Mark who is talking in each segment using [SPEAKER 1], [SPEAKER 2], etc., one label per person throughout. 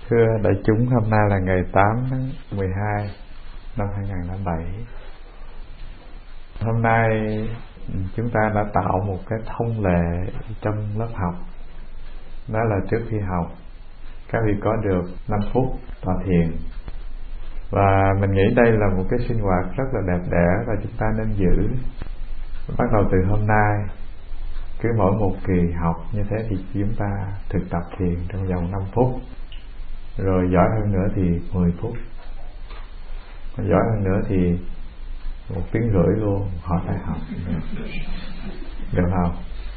[SPEAKER 1] Thưa đại chúng, hôm nay là ngày 8 tháng 12 năm 2007. Hôm nay chúng ta đã tạo một cái thông lệ trong lớp học. Đó là trước khi học, các vị có được 5 phút tọa thiền. Và mình nghĩ đây là một cái sinh hoạt rất là đẹp đẽ và chúng ta nên giữ. Bắt đầu từ hôm nay, cứ mỗi một kỳ học như thế thì chúng ta thực tập thiền trong vòng 5 phút. Rồi giỏi hơn nữa thì 10 phút. Giỏi hơn nữa thì 1 tiếng rưỡi luôn, họ phải học. Được không?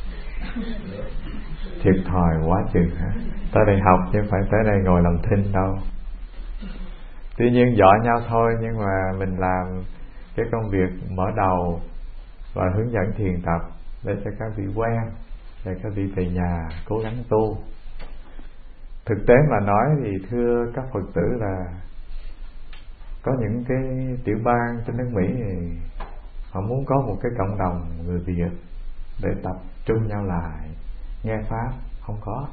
[SPEAKER 1] Thiệt thòi quá chừng hả? Tới đây học chứ phải tới đây ngồi làm thinh đâu. Tuy nhiên giỏi nhau thôi, nhưng mà mình làm cái công việc mở đầu và hướng dẫn thiền tập để cho các vị quen, để các vị về nhà cố gắng tu. Thực tế mà nói thì thưa các Phật tử là có những cái tiểu bang trên nước Mỹ thì họ muốn có một cái cộng đồng người Việt để tập trung nhau lại nghe Pháp, không có.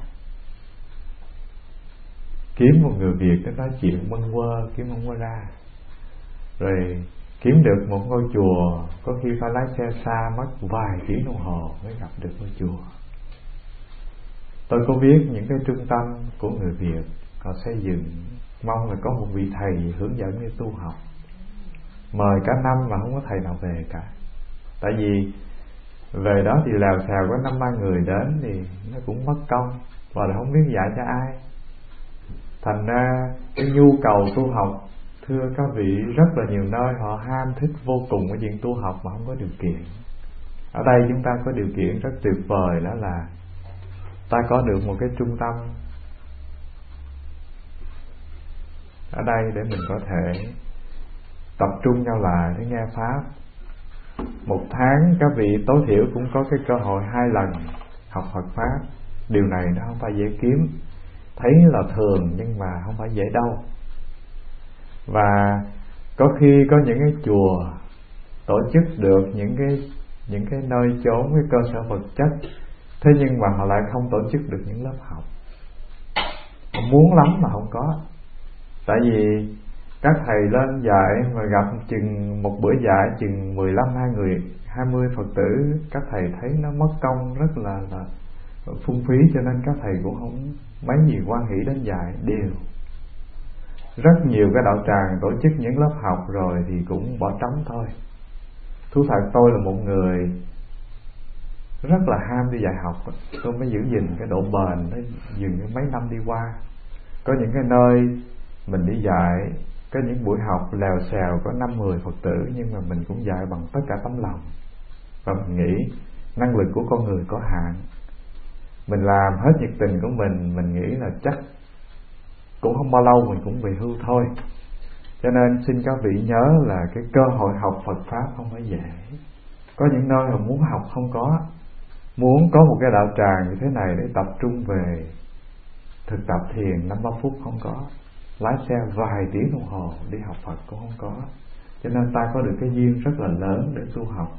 [SPEAKER 1] Kiếm một người Việt để nói chuyện bâng quơ, kiếm không có ra. Rồi kiếm được một ngôi chùa có khi phải lái xe xa mất vài tiếng đồng hồ mới gặp được ngôi chùa. Tôi có biết những cái trung tâm của người Việt họ xây dựng, mong là có một vị thầy hướng dẫn như tu học. Mời cả năm mà không có thầy nào về cả. Tại vì về đó thì lèo xèo có 5-3 người đến thì nó cũng mất công, và là không biết dạy cho ai. Thành ra cái nhu cầu tu học, thưa các vị, rất là nhiều nơi họ ham thích vô cùng cái chuyện tu học mà không có điều kiện. Ở đây chúng ta có điều kiện rất tuyệt vời, đó là ta có được một cái trung tâm ở đây để mình có thể tập trung nhau lại để nghe Pháp. 1 tháng các vị tối thiểu cũng có cái cơ hội 2 lần học Phật Pháp. Điều này nó không phải dễ kiếm. Thấy là thường nhưng mà không phải dễ đâu. Và có khi có những cái chùa tổ chức được những cái nơi chốn, cái cơ sở vật chất, thế nhưng mà họ lại không tổ chức được những lớp học. Họ muốn lắm mà không có. Tại vì các thầy lên dạy mà gặp chừng một bữa dạy chừng 15-20 Phật tử, các thầy thấy nó mất công rất là phung phí, cho nên các thầy cũng không mấy nhiều quan hỷ đến dạy đều. Rất nhiều cái đạo tràng tổ chức những lớp học rồi thì cũng bỏ trống thôi. Thú thật tôi là một người rất là ham đi dạy học, tôi mới giữ gìn cái độ bền đó, dừng mấy năm đi qua. Có những cái nơi mình đi dạy, có những buổi học lèo xèo có 5-10 Phật tử, nhưng mà mình cũng dạy bằng tất cả tấm lòng. Và mình nghĩ năng lực của con người có hạn, mình làm hết nhiệt tình của mình nghĩ là chắc cũng không bao lâu mình cũng về hưu thôi. Cho nên xin các vị nhớ là cái cơ hội học Phật Pháp không phải dễ. Có những nơi mà muốn học không có. Muốn có một cái đạo tràng như thế này để tập trung về thực tập thiền 5-3 phút không có. Lái xe vài tiếng đồng hồ đi học Phật cũng không có. Cho nên ta có được cái duyên rất là lớn để tu học.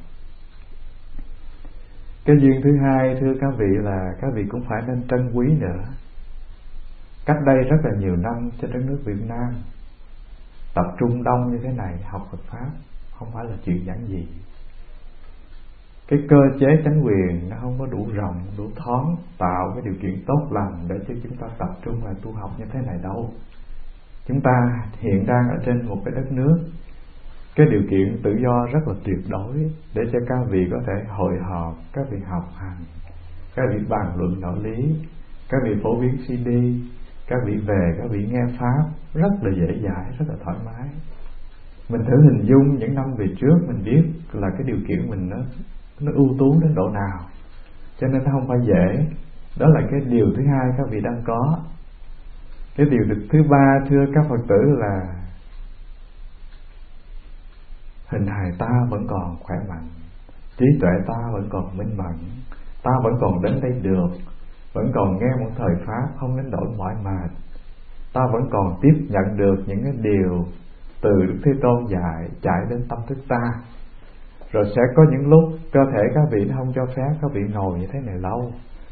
[SPEAKER 1] Cái duyên thứ hai, thưa các vị, là các vị cũng phải nên trân quý nữa. Cách đây rất là nhiều năm trên đất nước Việt Nam, tập trung đông như thế này học Phật Pháp không phải là chuyện giản dị. Cái cơ chế chánh quyền nó không có đủ rộng, đủ thoáng, tạo cái điều kiện tốt lành để cho chúng ta tập trung và tu học như thế này đâu. Chúng ta hiện đang ở trên một cái đất nước, cái điều kiện tự do rất là tuyệt đối để cho các vị có thể hội họp, các vị học hành, các vị bàn luận đạo lý, các vị phổ biến CD, các vị về, các vị nghe Pháp rất là dễ dãi, rất là thoải mái. Mình thử hình dung những năm về trước, mình biết là cái điều kiện mình nó ưu tú đến độ nào. Cho nên nó không phải dễ. Đó là cái điều thứ hai các vị đang có. Cái điều thứ ba, thưa các Phật tử, là hình hài ta vẫn còn khỏe mạnh, trí tuệ ta vẫn còn minh mẫn, ta vẫn còn đến đây được, vẫn còn nghe một thời Pháp không đến đổi mỏi mệt, ta vẫn còn tiếp nhận được những cái điều từ Đức Thế Tôn dạy chạy đến tâm thức ta. Rồi sẽ có những lúc cơ thể các vị nó không cho phép các vị ngồi như thế này lâu,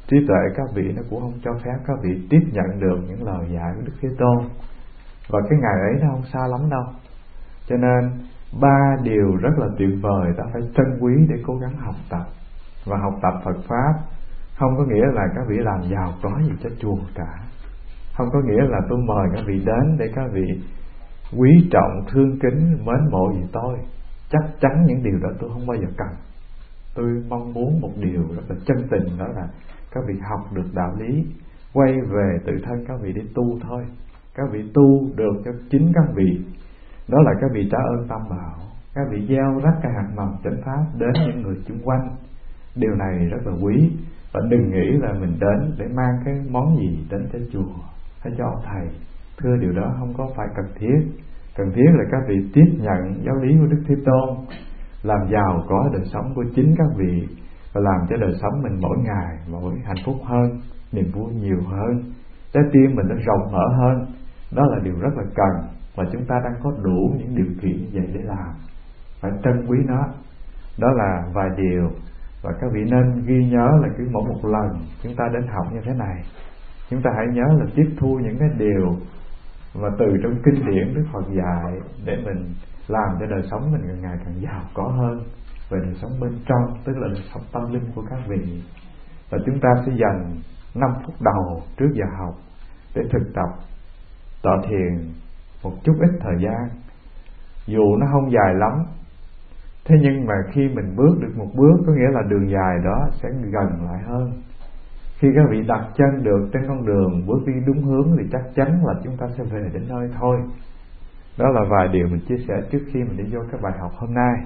[SPEAKER 1] trí tuệ các vị nó cũng không cho phép các vị tiếp nhận được những lời dạy của Đức Thế Tôn, và cái ngày ấy nó không xa lắm đâu. Cho nên 3 điều rất là tuyệt vời ta phải trân quý để cố gắng học tập. Và học tập Phật Pháp không có nghĩa là các vị làm giàu có gì cho chùa cả, không có nghĩa là tôi mời các vị đến để các vị quý trọng, thương kính, mến mộ gì tôi. Chắc chắn những điều đó tôi không bao giờ cần. Tôi mong muốn một điều rất là chân tình, đó là các vị học được đạo lý, quay về tự thân các vị để tu thôi. Các vị tu được cho chính các vị, đó là các vị trả ơn tam bảo, các vị gieo rắc cái hạt mầm chánh pháp đến những người xung quanh. Điều này rất là quý. Và đừng nghĩ là mình đến để mang cái món gì đến cho chùa hay cho ông thầy. Thưa, điều đó không có phải cần thiết. Cần thiết là các vị tiếp nhận giáo lý của Đức Thế Tôn, làm giàu có đời sống của chính các vị, và làm cho đời sống mình mỗi ngày mỗi hạnh phúc hơn, niềm vui nhiều hơn, trái tim mình nó rộng mở hơn. Đó là điều rất là cần, và chúng ta đang có đủ những điều kiện như vậy để làm. Phải trân quý nó. Đó là vài điều, và các vị nên ghi nhớ là cứ mỗi một lần chúng ta đến học như thế này, chúng ta hãy nhớ là tiếp thu những cái điều mà từ trong kinh điển Đức Phật dạy, để mình làm cho đời sống mình càng ngày càng giàu có hơn về đời sống bên trong, tức là đời sống tâm linh của các vị. Và chúng ta sẽ dành 5 phút đầu trước giờ học để thực tập tọa thiền một chút ít thời gian. Dù nó không dài lắm, thế nhưng mà khi mình bước được một bước, có nghĩa là đường dài đó sẽ gần lại hơn. Khi các vị đặt chân được trên con đường, bước đi đúng hướng, thì chắc chắn là chúng ta sẽ về đến nơi thôi. Đó là vài điều mình chia sẻ trước khi mình đi vô cái bài học hôm nay.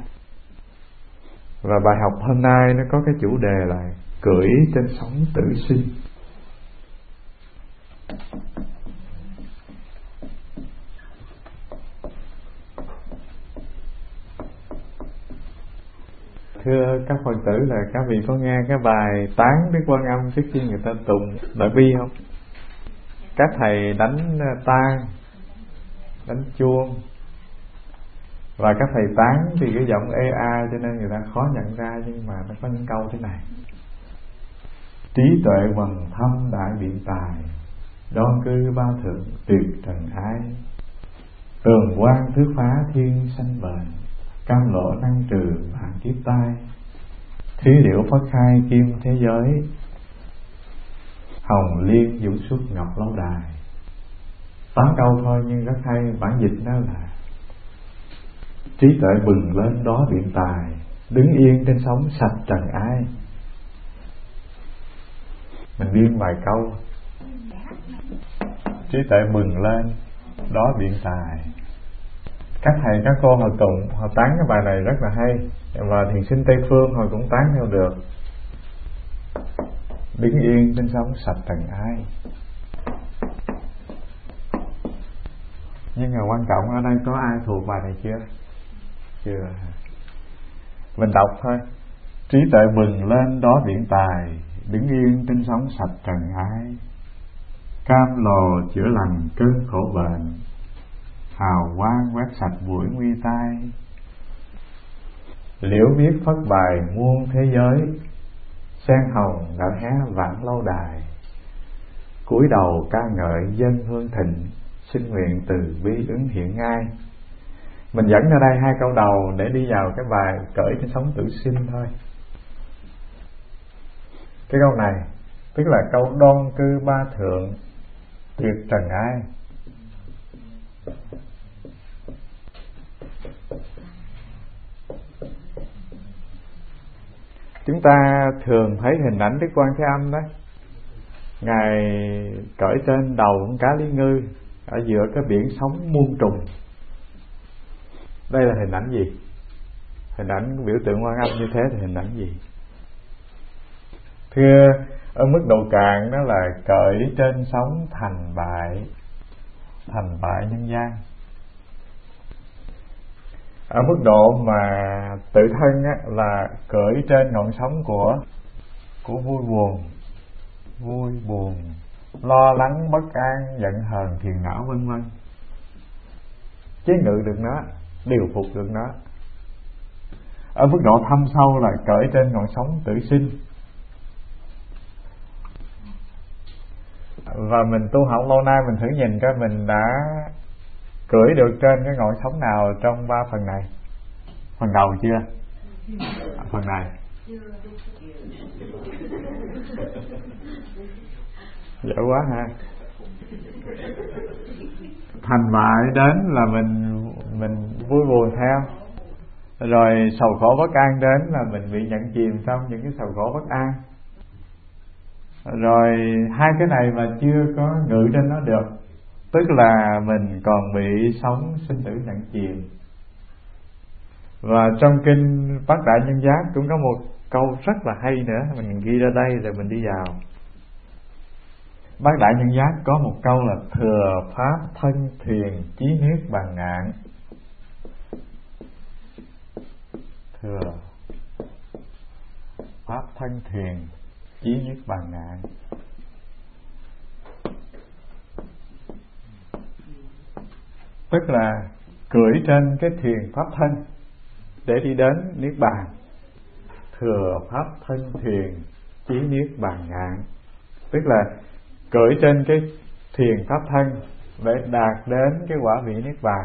[SPEAKER 1] Và bài học hôm nay nó có cái chủ đề là cưỡi trên sóng tử sinh. Thưa các Phật tử, là các vị có nghe cái bài tán Đức Quan Âm trước khi người ta tụng Đại Bi không? Các thầy đánh tang, đánh chuông, và các thầy tán thì cái giọng ê a cho nên người ta khó nhận ra, nhưng mà nó có những câu thế này: trí tuệ quần thâm đại biện tài, đoan cư ba thượng tuyệt trần ái, tường quan thước phá thiên sanh bền, cam lộ năng trừ vạn kiếp tai, thí liễu phất khai kim thế giới, hồng liên vũ xuất ngọc lâu đài. 8 câu thôi nhưng rất hay. Bản dịch nó là trí tuệ bừng lên đó biện tài, đứng yên trên sóng sạch trần ai. Mình biên vài câu: trí tuệ bừng lên đó biện tài. Các thầy các cô họ tụng, họ tán cái bài này rất là hay, và thiền sinh Tây Phương họ cũng tán theo được. Đứng yên trên sóng sạch trần ai. Nhưng mà quan trọng ở đây có ai thuộc bài này chưa? Chưa. Mình đọc thôi. Trí tuệ bừng lên đó biện tài, đứng yên trên sóng sạch trần ai. Cam lồ chữa lành cơn khổ bệnh, hào quang quét sạch bụi nguy tai. Liễu viết phất bài muôn thế giới, sen hồng đã hé vạn lâu đài. Cúi đầu ca ngợi dân hương thịnh, xin nguyện từ bi ứng hiện ngay. Mình dẫn ra đây 2 câu đầu để đi vào cái bài cởi trên sóng tử sinh thôi. Cái câu này tức là câu đoan cư ba thượng tuyệt trần ai. Chúng ta thường thấy hình ảnh Đức Quan Thế Âm đó, Ngài cởi trên đầu con cá Lý Ngư ở giữa cái biển sóng muôn trùng. Đây là hình ảnh gì? Hình ảnh biểu tượng Quan Âm như thế thì hình ảnh gì? Thưa, ở mức độ cạn đó là cởi trên sóng thành bại nhân gian. Ở mức độ mà tự thân á, là cởi trên ngọn sóng của vui buồn, lo lắng, bất an, giận hờn, phiền não vân vân. Chế ngự được nó, điều phục được nó. Ở mức độ thâm sâu là cởi trên ngọn sóng tử sinh. Và mình tu học lâu nay, mình thử nhìn coi mình đã cưỡi được trên cái ngọn sóng nào trong 3 phần này. Phần đầu chưa? Phần này dễ quá ha. Thành bại đến là mình vui buồn theo, rồi sầu khổ bất an đến là mình bị nhận chìm trong những cái sầu khổ bất an. Rồi hai cái này mà chưa có ngự trên nó được, tức là mình còn bị sống sinh tử nhận chìm. Và trong kinh Bát Đại Nhân Giác cũng có một câu rất là hay nữa, mình ghi ra đây rồi mình đi vào. Bát Đại Nhân Giác có một câu là thừa pháp thân thiền chí niết bàn ngạn. Thừa pháp thân thiền chí niết bàn ngạn. Tức là cưỡi trên cái thuyền pháp thân để đi đến niết bàn. Thừa pháp thân thiền chí niết bàn ngạn, tức là cưỡi trên cái thuyền pháp thân để đạt đến cái quả vị niết bàn.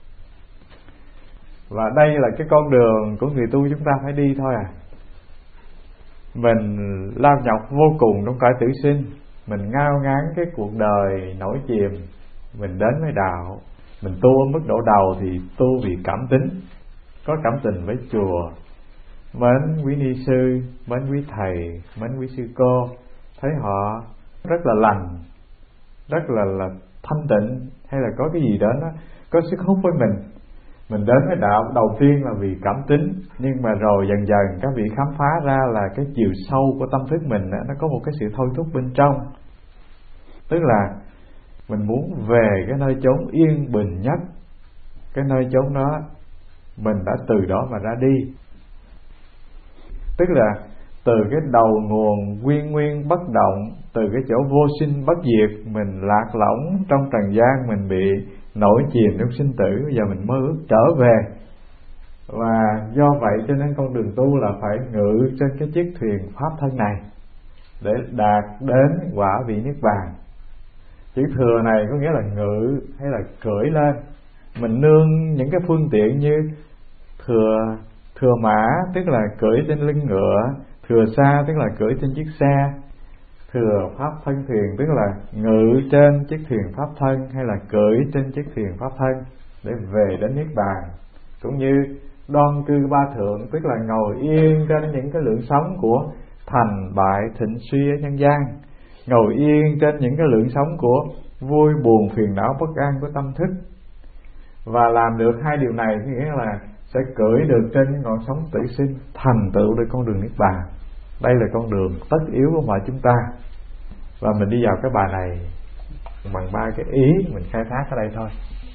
[SPEAKER 1] Và đây là cái con đường của người tu chúng ta phải đi thôi à. Mình lao nhọc vô cùng trong cõi tử sinh, mình ngao ngán cái cuộc đời nổi chìm, mình đến với đạo. Mình tu ở mức độ đầu thì tu vì cảm tính, có cảm tình với chùa, mến quý ni sư, mến quý thầy, mến quý sư cô, thấy họ rất là lành, rất là thanh tịnh, hay là có cái gì đó nó có sức hút với mình. Mình đến với đạo đầu tiên là vì cảm tính, nhưng mà rồi dần dần các vị khám phá ra là cái chiều sâu của tâm thức mình nó có một cái sự thôi thúc bên trong. Tức là mình muốn về cái nơi chốn yên bình nhất, cái nơi chốn đó mình đã từ đó mà ra đi. Tức là từ cái đầu nguồn nguyên nguyên bất động, từ cái chỗ vô sinh bất diệt, mình lạc lõng trong trần gian, mình bị nổi chìm trong sinh tử. Bây giờ mình mơ ước trở về. Và do vậy cho nên con đường tu là phải ngự trên cái chiếc thuyền pháp thân này để đạt đến quả vị niết bàn. Chữ thừa này có nghĩa là ngự hay là cưỡi lên. Mình nương những cái phương tiện như thừa mã, tức là cưỡi trên lưng ngựa, thừa xa tức là cưỡi trên chiếc xe, thừa pháp thân thuyền tức là ngự trên chiếc thuyền pháp thân hay là cưỡi trên chiếc thuyền pháp thân để về đến niết bàn. Cũng như đoan cư ba thượng, tức là ngồi yên trên những cái lượng sống của thành bại thịnh suy ở nhân gian, ngồi yên trên những cái lượng sống của vui buồn phiền não bất an của tâm thức. Và làm được hai điều này thì nghĩa là sẽ cưỡi được trên ngọn sóng tử sinh, thành tựu được con đường niết bàn. Đây là con đường tất yếu của mọi chúng ta. Và mình đi vào cái bài này bằng ba cái ý mình khai thác ở đây thôi.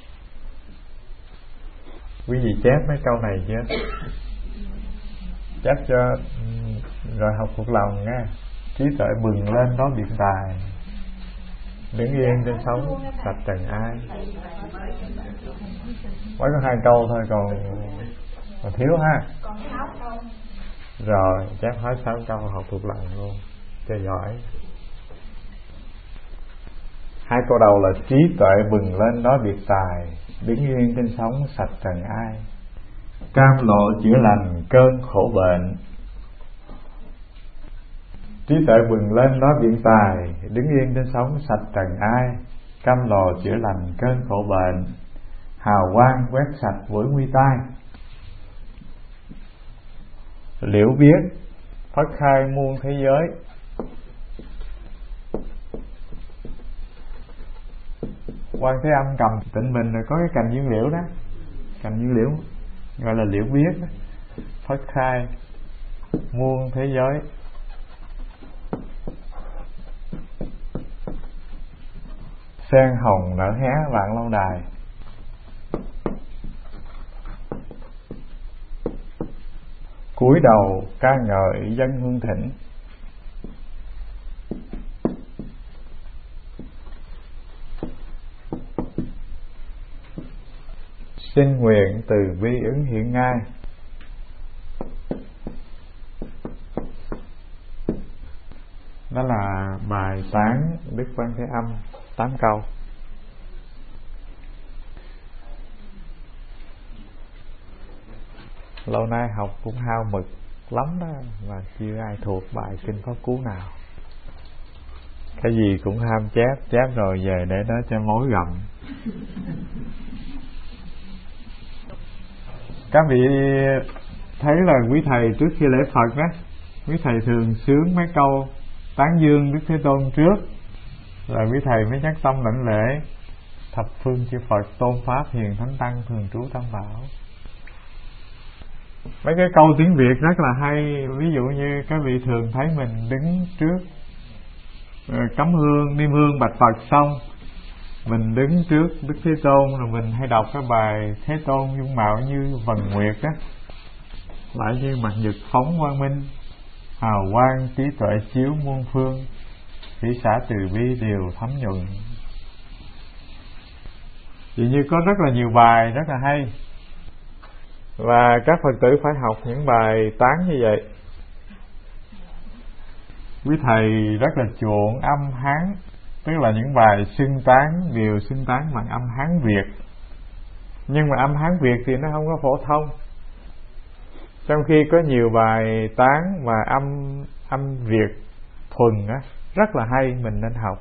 [SPEAKER 1] Quý vị chép mấy câu này chưa? Chép cho rồi học thuộc lòng nha. Trí tuệ bừng lên đó biện tài, đứng yên trên sóng sạch trần ai. Mới có 2 câu thôi, còn thiếu ha. Rồi chép hết 6 câu học thuộc lòng luôn cho giỏi. 2 câu đầu là trí tuệ bừng lên đó biệt tài, đứng yên trên sóng sạch trần ai, cam lộ chữa lành cơn khổ bệnh. Trí tuệ bừng lên đó biện tài, đứng yên trên sóng sạch trần ai, cam lộ chữa lành cơn khổ bệnh, hào quang quét sạch mỗi nguy tai. Liễu biết phất khai muôn thế giới, Quan Thế Âm cầm tịnh mình rồi có cái cành dương liễu đó, cành dương liễu gọi là liễu biết đó. Phất khai muôn thế giới, sen hồng nở hé vạn lâu đài. Cúi đầu ca ngợi dân hương thịnh, xin nguyện từ bi ứng hiện ngay. Đó là bài bài tán Đức Quan Thế Âm 8 câu. Lâu nay học cũng hao mực lắm đó, mà chưa ai thuộc bài kinh Pháp Cú nào. Cái gì cũng ham chép rồi về để đó cho mối gầm. Các vị thấy là quý thầy trước khi lễ Phật á, quý thầy thường sướng mấy câu tán dương Đức Thế Tôn trước, rồi quý thầy mới nhắc tâm lãnh lễ thập phương chư Phật tôn pháp hiền thánh tăng thường trú tam bảo. Mấy cái câu tiếng Việt rất là hay. Ví dụ như các vị thường thấy mình đứng trước cắm hương, niêm hương bạch Phật xong, mình đứng trước Đức Thế Tôn rồi mình hay đọc cái bài Thế Tôn dung mạo như vầng nguyệt á, lại như mặt nhật phóng quang minh, hào quang trí tuệ chiếu muôn phương, thủy xả từ bi đều thấm nhuận. Vì như có rất là nhiều bài rất là hay, và các Phật tử phải học những bài tán như vậy. Quý thầy rất là chuộng âm Hán, tức là những bài xưng tán đều xưng tán bằng âm Hán Việt. Nhưng mà âm Hán Việt thì nó không có phổ thông, trong khi có nhiều bài tán mà âm Việt thuần á, rất là hay, mình nên học.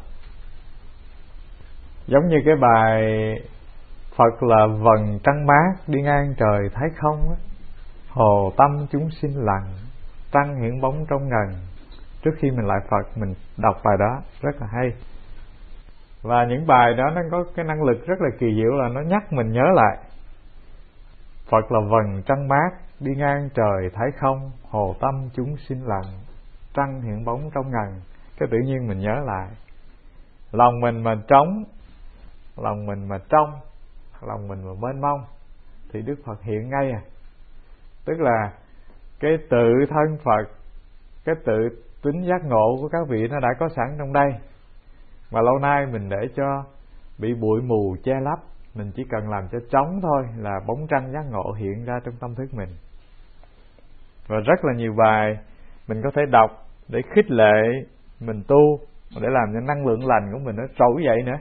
[SPEAKER 1] Giống như cái bài Phật là vầng trăng mát đi ngang trời thấy không á, hồ tâm chúng sinh lặng, trăng hiển bóng trong ngần. Trước khi mình lại Phật, mình đọc bài đó rất là hay. Và những bài đó nó có cái năng lực rất là kỳ diệu là nó nhắc mình nhớ lại. Phật là vầng trăng mát đi ngang trời thấy không, hồ tâm chúng sinh lặng, trăng hiện bóng trong ngần. Cái tự nhiên mình nhớ lại. Lòng mình mà trống, lòng mình mà trong, lòng mình mà mênh mông thì Đức Phật hiện ngay à. Tức là cái tự thân Phật, cái tự tính giác ngộ của các vị nó đã có sẵn trong đây, mà lâu nay mình để cho bị bụi mù che lấp. Mình chỉ cần làm cho trống thôi là bóng trăng giác ngộ hiện ra trong tâm thức mình. Và rất là nhiều bài mình có thể đọc để khích lệ mình tu, để làm cho năng lượng lành của mình nó trỗi dậy nữa.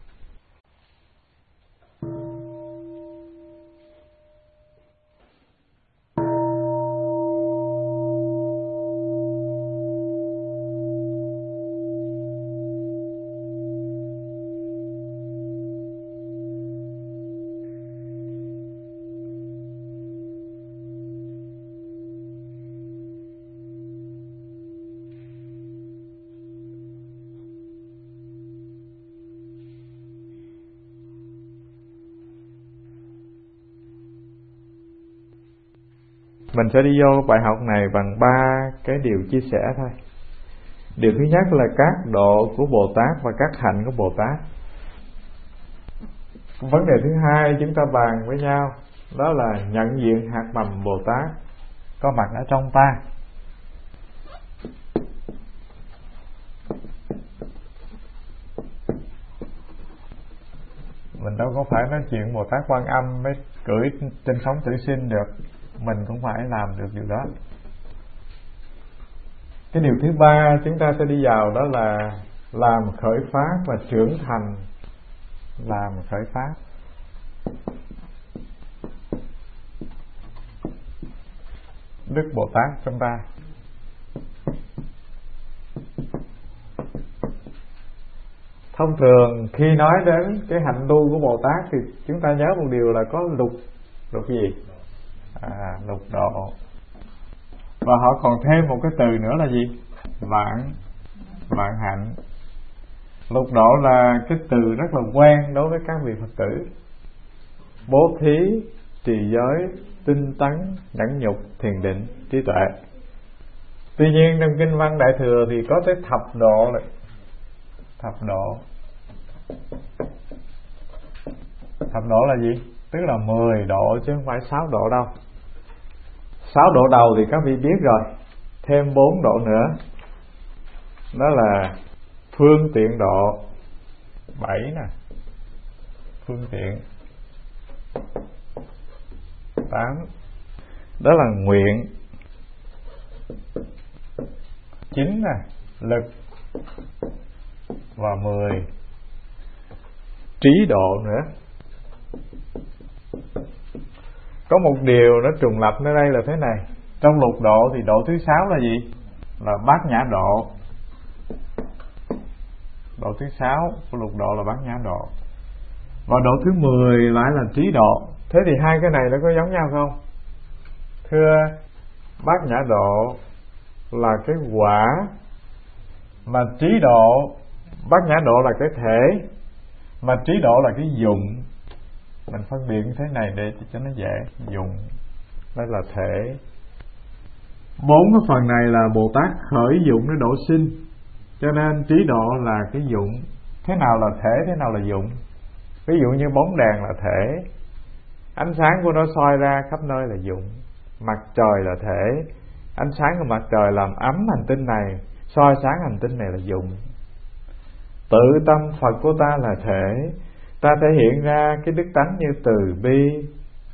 [SPEAKER 1] Mình sẽ đi vô bài học này bằng 3 cái điều chia sẻ thôi. Điều thứ nhất là các độ của Bồ Tát và các hạnh của Bồ Tát. Vấn đề thứ hai chúng ta bàn với nhau đó là nhận diện hạt mầm Bồ Tát có mặt ở trong ta. Mình đâu có phải nói chuyện Bồ Tát Quan Âm mới cưỡi trên sóng tử sinh được, mình cũng phải làm được điều đó. Cái điều thứ ba chúng ta sẽ đi vào đó là làm khởi pháp và trưởng thành. Làm khởi pháp. Đức Bồ Tát trong ta. Thông thường khi nói đến cái hạnh tu của Bồ Tát thì chúng ta nhớ một điều là có lục gì? Lục độ. Và họ còn thêm một cái từ nữa là gì? Vạn hạnh. Lục độ là cái từ rất là quen đối với các vị Phật tử. Bố thí, trì giới, tinh tấn, nhẫn nhục, thiền định, trí tuệ. Tuy nhiên trong Kinh Văn Đại Thừa thì có tới thập độ này. Thập độ. Thập độ là gì? Tức là 10 độ chứ không phải 6 độ đâu. 6 độ đầu thì các vị biết rồi. Thêm 4 độ nữa, đó là phương tiện độ. 7 nè, phương tiện. 8, đó là nguyện. 9 nè, lực. và 10 trí độ nữa. Có một điều nó trùng lập nơi đây là thế này. Trong lục độ thì độ thứ 6 là gì? Là bát nhã độ. Độ thứ 6 của lục độ là bát nhã độ. Và độ thứ 10 lại là trí độ. Thế thì hai cái này nó có giống nhau không? Thưa, bát nhã độ là cái quả, mà trí độ, bát nhã độ là cái thể, mà trí độ là cái dụng. Mình phân biệt như thế này để cho nó dễ. Dụng, đây là thể. 4 cái phần này là Bồ Tát khởi dụng để độ sinh, cho nên trí độ là cái dụng. Thế nào là thể, thế nào là dụng? Ví dụ như bóng đèn là thể, ánh sáng của nó soi ra khắp nơi là dụng. Mặt trời là thể, ánh sáng của mặt trời làm ấm hành tinh này, soi sáng hành tinh này là dụng. Tự tâm Phật của ta là thể, ta thể hiện ra cái đức tánh như từ bi,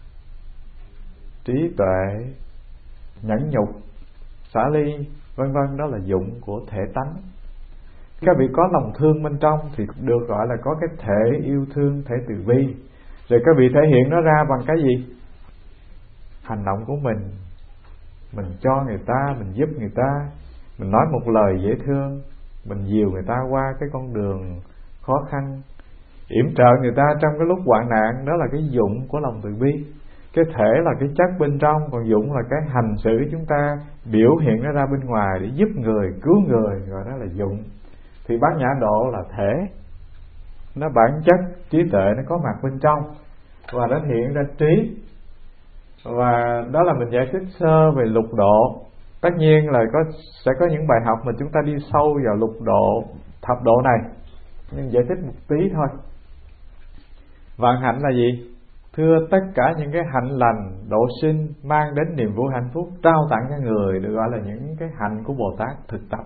[SPEAKER 1] trí tuệ, nhẫn nhục, xả ly, vân vân, đó là dụng của thể tánh. Các vị có lòng thương bên trong thì được gọi là có cái thể yêu thương, thể từ bi. Rồi các vị thể hiện nó ra bằng cái gì? Hành động của mình cho người ta, mình giúp người ta, mình nói một lời dễ thương, mình dìu người ta qua cái con đường khó khăn, yểm trợ người ta trong cái lúc hoạn nạn. Đó là cái dụng của lòng từ bi. Cái thể là cái chất bên trong, còn dụng là cái hành xử chúng ta biểu hiện nó ra bên ngoài để giúp người, cứu người, gọi đó là dụng. Thì bát nhã độ là thể, nó bản chất trí tuệ nó có mặt bên trong và nó hiện ra trí. Và đó là mình giải thích sơ về lục độ. Tất nhiên là sẽ có những bài học mà chúng ta đi sâu vào lục độ, thập độ này, nhưng giải thích một tí thôi. Vạn hạnh là gì? Thưa, tất cả những cái hạnh lành độ sinh mang đến niềm vui hạnh phúc trao tặng cho người được gọi là những cái hạnh của Bồ Tát thực tập.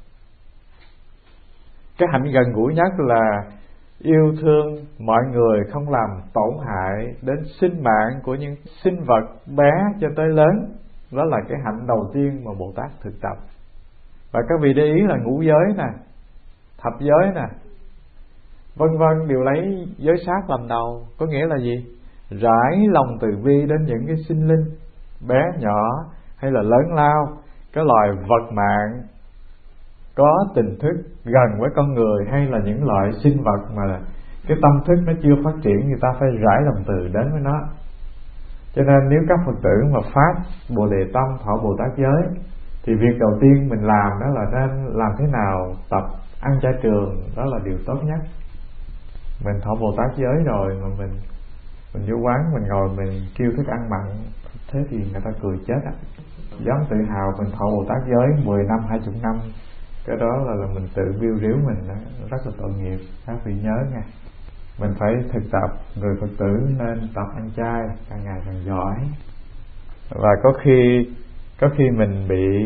[SPEAKER 1] Cái hạnh gần gũi nhất là yêu thương mọi người, không làm tổn hại đến sinh mạng của những sinh vật bé cho tới lớn. Đó là cái hạnh đầu tiên mà Bồ Tát thực tập. Và các vị để ý là ngũ giới nè, thập giới nè, vân vân, đều lấy giới sát làm đầu. Có nghĩa là gì? Rải lòng từ bi đến những cái sinh linh bé nhỏ hay là lớn lao, cái loài vật mạng có tình thức gần với con người, hay là những loại sinh vật mà cái tâm thức nó chưa phát triển, người ta phải rải lòng từ đến với nó. Cho nên nếu các Phật tử mà phát Bồ Đề tâm thọ Bồ Tát giới thì việc đầu tiên mình làm đó là nên làm thế nào tập ăn chay trường. Đó là điều tốt nhất. Mình thọ Bồ Tát giới rồi mà mình vô quán, mình ngồi mình kêu thức ăn mặn, thế thì người ta cười chết á. Dám tự hào mình thọ Bồ Tát giới 10 năm, 20 năm, cái đó là mình tự biêu riếu mình đó, rất là tội nghiệp. Các vị nhớ nha, mình phải thực tập. Người Phật tử nên tập ăn chay càng ngày càng giỏi. Và có khi mình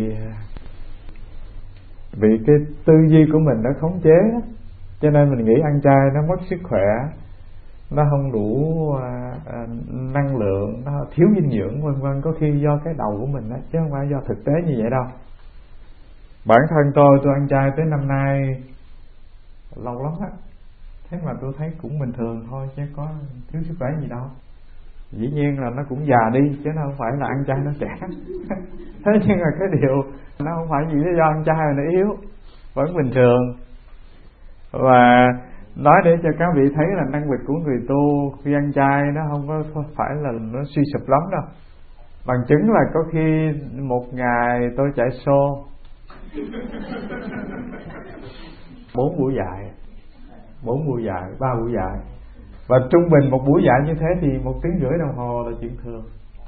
[SPEAKER 1] bị cái tư duy của mình nó khống chế đó. Cho nên mình nghĩ ăn chay nó mất sức khỏe, nó không đủ năng lượng, nó thiếu dinh dưỡng vân vân. Có khi do cái đầu của mình đó, chứ không phải do thực tế như vậy đâu. Bản thân tôi ăn chay tới năm nay lâu lắm á, thế mà tôi thấy cũng bình thường thôi, chứ có thiếu sức khỏe gì đâu. Dĩ nhiên là nó cũng già đi, chứ nó không phải là ăn chay nó trẻ. Thế nhưng mà cái điều nó không phải chỉ do ăn chay mà nó yếu, vẫn bình thường. Và nói để cho các vị thấy là năng lực của người tu khi ăn chay nó không có phải là nó suy sụp lắm đâu. Bằng chứng là có khi một ngày tôi chạy xô 4 buổi dạy, 4 buổi dạy, 3 buổi dạy. Và trung bình một buổi dạy như thế thì 1 tiếng rưỡi đồng hồ là chuyện thường.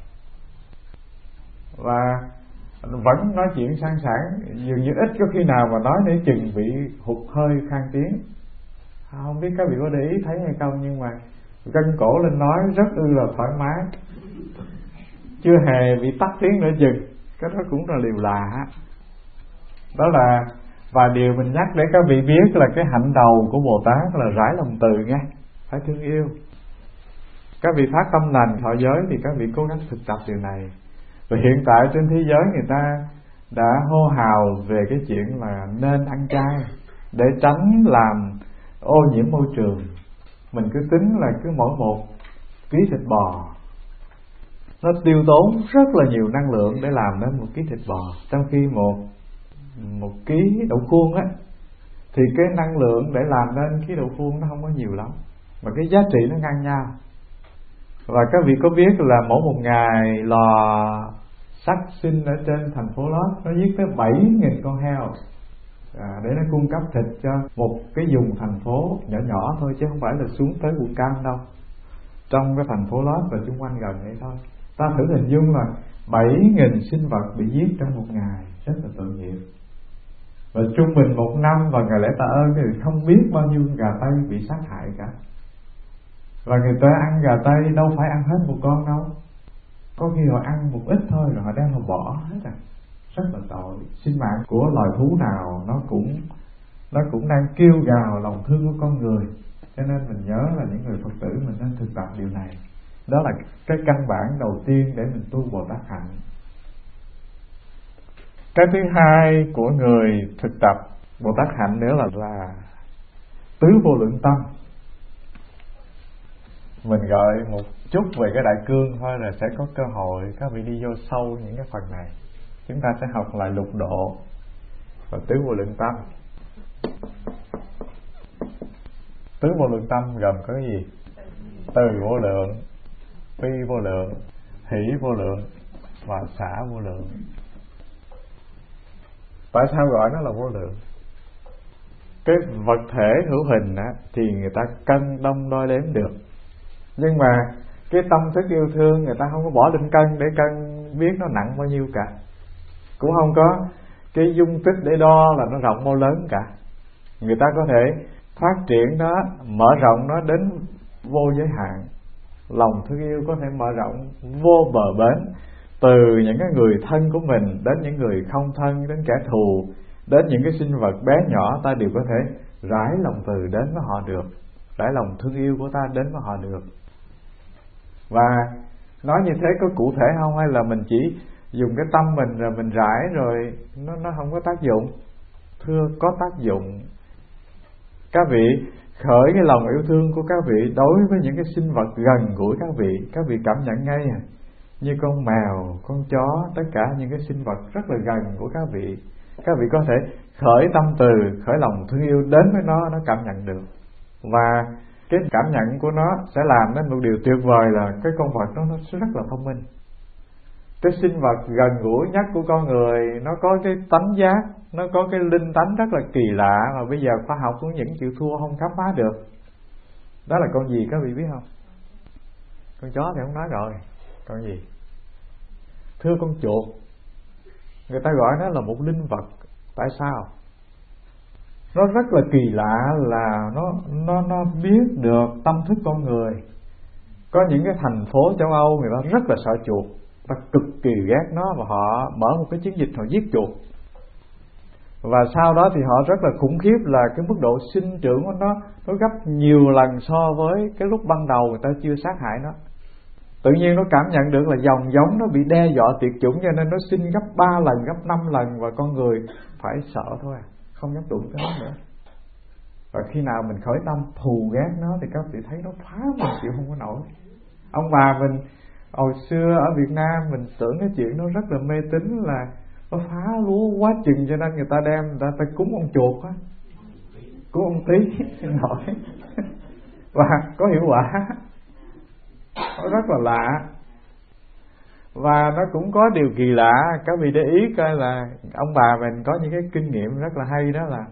[SPEAKER 1] Và vẫn nói chuyện sang sảng, dường như ít có khi nào mà nói để chừng bị hụt hơi khan tiếng. Không biết các vị có để ý thấy hay không, nhưng mà gân cổ lên nói rất là thoải mái, chưa hề bị tắt tiếng nữa chừng. Cái đó cũng là điều lạ. Đó là và điều mình nhắc để các vị biết là cái hạnh đầu của Bồ Tát là rải lòng từ nghe, phải thương yêu. Các vị phát tâm lành thọ giới thì các vị cố gắng thực tập điều này. Và hiện tại trên thế giới người ta đã hô hào về cái chuyện là nên ăn chay. để tránh làm ô nhiễm môi trường. Mình cứ tính là cứ mỗi 1 ký thịt bò nó tiêu tốn rất là nhiều năng lượng để làm nên 1 ký thịt bò, trong khi một ký đậu khuôn á thì cái năng lượng để làm nên ký đậu khuôn nó không có nhiều lắm, mà cái giá trị nó ngang nhau. Và các vị có biết là mỗi một ngày lò sắt sinh ở trên thành phố Los nó giết tới 7.000 con heo để nó cung cấp thịt cho một cái vùng thành phố nhỏ nhỏ thôi, chứ không phải là xuống tới Bù Cam đâu, trong cái thành phố Los và xung quanh gần đây thôi. Ta thử hình dung là 7.000 sinh vật bị giết trong một ngày, rất là tội nghiệp. Và trung bình một năm vào ngày lễ tạ ơn thì không biết bao nhiêu gà Tây bị sát hại cả. Và người ta ăn gà Tây đâu phải ăn hết một con đâu, có khi họ ăn một ít thôi rồi họ đem họ bỏ hết à. Rất là tội. Sinh mạng của loài thú nào nó cũng đang kêu gào lòng thương của con người. Cho nên mình nhớ là những người Phật tử mình nên thực tập điều này. Đó là cái căn bản đầu tiên để mình tu Bồ Tát hạnh. Cái thứ hai của người thực tập Bồ Tát hạnh nữa là tứ vô lượng tâm. Mình gọi một chút về cái đại cương thôi là sẽ có cơ hội các vị đi vô sâu những cái phần này. Chúng ta sẽ học lại lục độ và tứ vô lượng tâm. Tứ vô lượng tâm gồm có cái gì? Từ vô lượng, phi vô lượng, hỷ vô lượng và xả vô lượng. Tại sao gọi nó là vô lượng? Cái vật thể hữu hình á, thì người ta cân đong đo đếm được, nhưng mà cái tâm thức yêu thương người ta không có bỏ lên cân để cân biết nó nặng bao nhiêu cả, cũng không có cái dung tích để đo là nó rộng bao lớn cả. Người ta có thể phát triển nó, mở rộng nó đến vô giới hạn. Lòng thương yêu có thể mở rộng vô bờ bến, từ những cái người thân của mình đến những người không thân, đến kẻ thù, đến những cái sinh vật bé nhỏ, ta đều có thể rải lòng từ đến với họ được, rải lòng thương yêu của ta đến với họ được. Và nói như thế có cụ thể không, hay là mình chỉ dùng cái tâm mình rồi mình rải rồi nó không có tác dụng? Thưa, có tác dụng. Các vị khởi cái lòng yêu thương của các vị đối với những cái sinh vật gần gũi các vị cảm nhận ngay như con mèo, con chó, tất cả những cái sinh vật rất là gần của các vị có thể khởi tâm từ, khởi lòng thương yêu đến với nó cảm nhận được. Và cái cảm nhận của nó sẽ làm nên một điều tuyệt vời là cái con vật nó rất là thông minh. Cái sinh vật gần gũi nhất của con người nó có cái tánh giác, nó có cái linh tánh rất là kỳ lạ mà bây giờ khoa học cũng những chịu thua không khám phá được. Đó là con gì các vị biết không? Con chó thì không nói rồi. Con gì? Thưa, con chuột. Người ta gọi nó là một linh vật. Tại sao? Nó rất là kỳ lạ là nó biết được tâm thức con người. Có những cái thành phố châu Âu người ta rất là sợ chuột, ta cực kỳ ghét nó, và họ mở một cái chiến dịch họ giết chuột. Và sau đó thì họ rất là khủng khiếp là cái mức độ sinh trưởng của nó gấp nhiều lần so với cái lúc ban đầu người ta chưa sát hại nó. Tự nhiên nó cảm nhận được là dòng giống nó bị đe dọa tuyệt chủng, cho nên nó sinh gấp 3 lần, gấp 5 lần, và con người phải sợ thôi không dám đụng tới nó nữa. Và khi nào mình khởi tâm thù ghét nó thì các vị thấy nó phá mình chịu không có nổi. Ông bà mình hồi xưa ở Việt Nam mình tưởng cái chuyện nó rất là mê tín, là nó phá lúa quá chừng, cho nên người ta cúng ông chuột á, cúng ông Tí nổi và có hiệu quả. Nó rất là lạ. Và nó cũng có điều kỳ lạ, các vị để ý coi là ông bà mình có những cái kinh nghiệm rất là hay. Đó là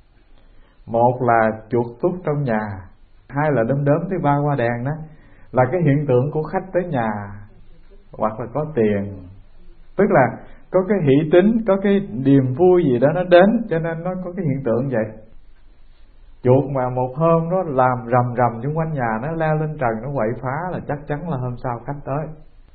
[SPEAKER 1] một là chuột tút trong nhà, hai là đom đóm thứ ba qua đèn. Đó là cái hiện tượng của khách tới nhà hoặc là có tiền, tức là có cái hỷ tính, có cái niềm vui gì đó nó đến, cho nên nó có cái hiện tượng vậy. Chuột mà một hôm nó làm rầm rầm xung quanh nhà, nó leo lên trần, nó quậy phá là chắc chắn là hôm sau khách tới.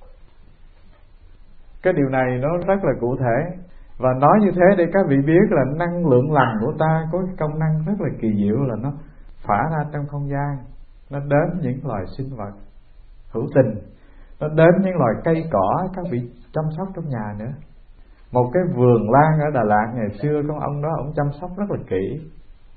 [SPEAKER 1] Cái điều này nó rất là cụ thể. Và nói như thế để các vị biết là năng lượng lành của ta có cái công năng rất là kỳ diệu, là nó phả ra trong không gian, nó đến những loài sinh vật hữu tình, nó đến những loài cây cỏ các vị chăm sóc trong nhà nữa. Một cái vườn lan ở Đà Lạt ngày xưa có ông đó, ông chăm sóc rất là kỹ.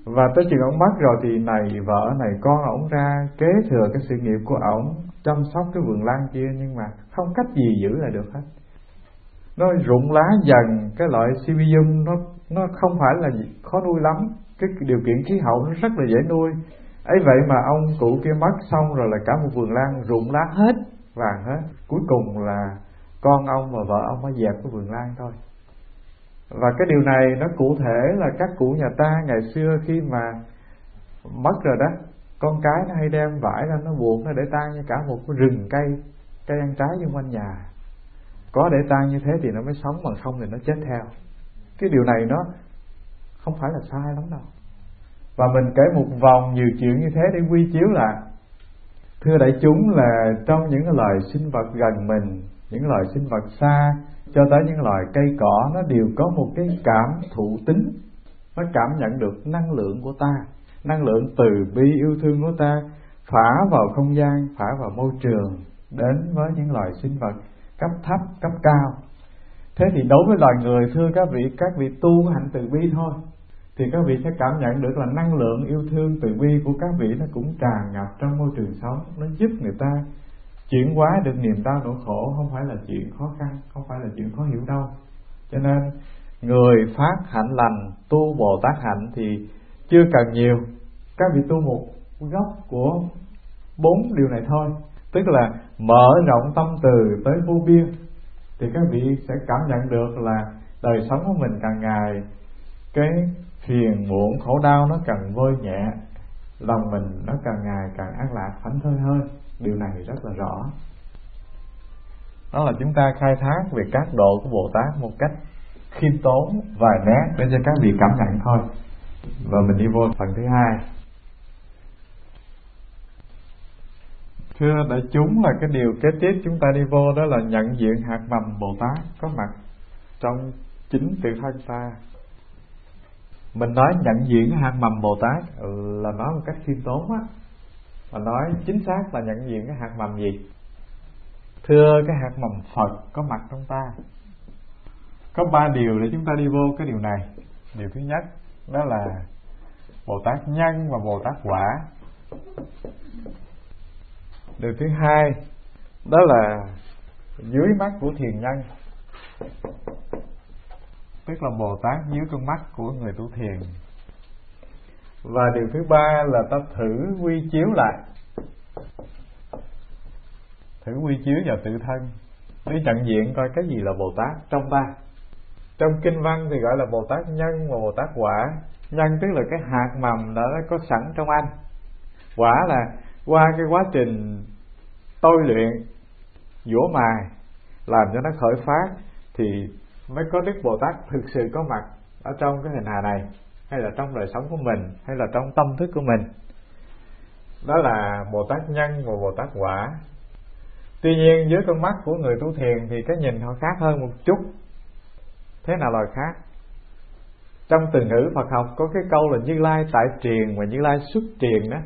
[SPEAKER 1] Và tới chừng ông mất rồi thì này vợ này con ổng ra kế thừa cái sự nghiệp của ổng, chăm sóc cái vườn lan kia, nhưng mà không cách gì giữ lại được hết. Nó rụng lá dần, cái loại Cymbidium nó không phải là khó nuôi lắm, cái điều kiện khí hậu nó rất là dễ nuôi. Ấy vậy mà ông cụ kia mất xong rồi là cả một vườn lan rụng lá hết, vàng hết. Cuối cùng là con ông và vợ ông mới dẹp cái vườn lan thôi. Và cái điều này nó cụ thể là các cụ nhà ta ngày xưa khi mà mất rồi đó, con cái nó hay đem vải ra nó buộc nó để tang như cả một cái rừng cây ăn trái xung quanh nhà. Có để tang như thế thì nó mới sống, bằng không thì nó chết theo. Cái điều này nó không phải là sai lắm đâu. Và mình kể một vòng nhiều chuyện như thế để quy chiếu lại. Thưa đại chúng, là trong những cái loài sinh vật gần mình, những loài sinh vật xa, cho tới những loài cây cỏ, nó đều có một cái cảm thụ tính. Nó cảm nhận được năng lượng của ta, năng lượng từ bi yêu thương của ta phả vào không gian, phả vào môi trường, đến với những loài sinh vật cấp thấp, cấp cao. Thế thì đối với loài người, thưa các vị tu hạnh từ bi thôi, thì các vị sẽ cảm nhận được là năng lượng yêu thương từ bi của các vị nó cũng tràn ngập trong môi trường sống. Nó giúp người ta chuyển hóa được niềm đau nỗi khổ, không phải là chuyện khó khăn, không phải là chuyện khó hiểu đâu. Cho nên người phát hạnh lành, tu Bồ Tát hạnh thì chưa cần nhiều. Các vị tu một góc của 4 điều này thôi, tức là mở rộng tâm từ tới vô biên, thì các vị sẽ cảm nhận được là đời sống của mình càng ngày cái phiền muộn khổ đau nó càng vơi nhẹ, lòng mình nó càng ngày càng an lạc thảnh thơi hơn. Điều này rất là rõ. Đó là chúng ta khai thác về các độ của Bồ Tát một cách khiêm tốn, vài nét để cho các vị cảm nhận thôi. Và mình đi vô phần thứ hai. Thưa đại chúng, là cái điều kế tiếp chúng ta đi vô đó là nhận diện hạt mầm Bồ Tát có mặt trong chính tự thân ta. Mình nói nhận diện hạt mầm Bồ Tát là nói một cách khiêm tốn á, mà nói chính xác là nhận diện cái hạt mầm gì? Thưa, cái hạt mầm Phật có mặt trong ta. Có 3 điều để chúng ta đi vô cái điều này. Điều thứ nhất đó là Bồ Tát nhân và Bồ Tát quả. Điều thứ hai đó là dưới mắt của thiền nhân, tức là Bồ Tát dưới con mắt của người tu thiền. Và điều thứ ba là ta thử quy chiếu lại, thử quy chiếu vào tự thân để nhận diện coi cái gì là Bồ Tát trong ta. Trong kinh văn thì gọi là Bồ Tát nhân và Bồ Tát quả. Nhân tức là cái hạt mầm đã có sẵn trong anh. Quả là qua cái quá trình tôi luyện, dũa mài, làm cho nó khởi phát thì mới có Đức Bồ Tát thực sự có mặt ở trong cái hình hài này, hay là trong đời sống của mình, hay là trong tâm thức của mình. Đó là Bồ Tát nhân và Bồ Tát quả. Tuy nhiên dưới con mắt của người tu thiền thì cái nhìn họ khác hơn một chút. Thế nào là khác? Trong từ ngữ Phật học có cái câu là Như Lai tại truyền và Như Lai xuất truyền đó.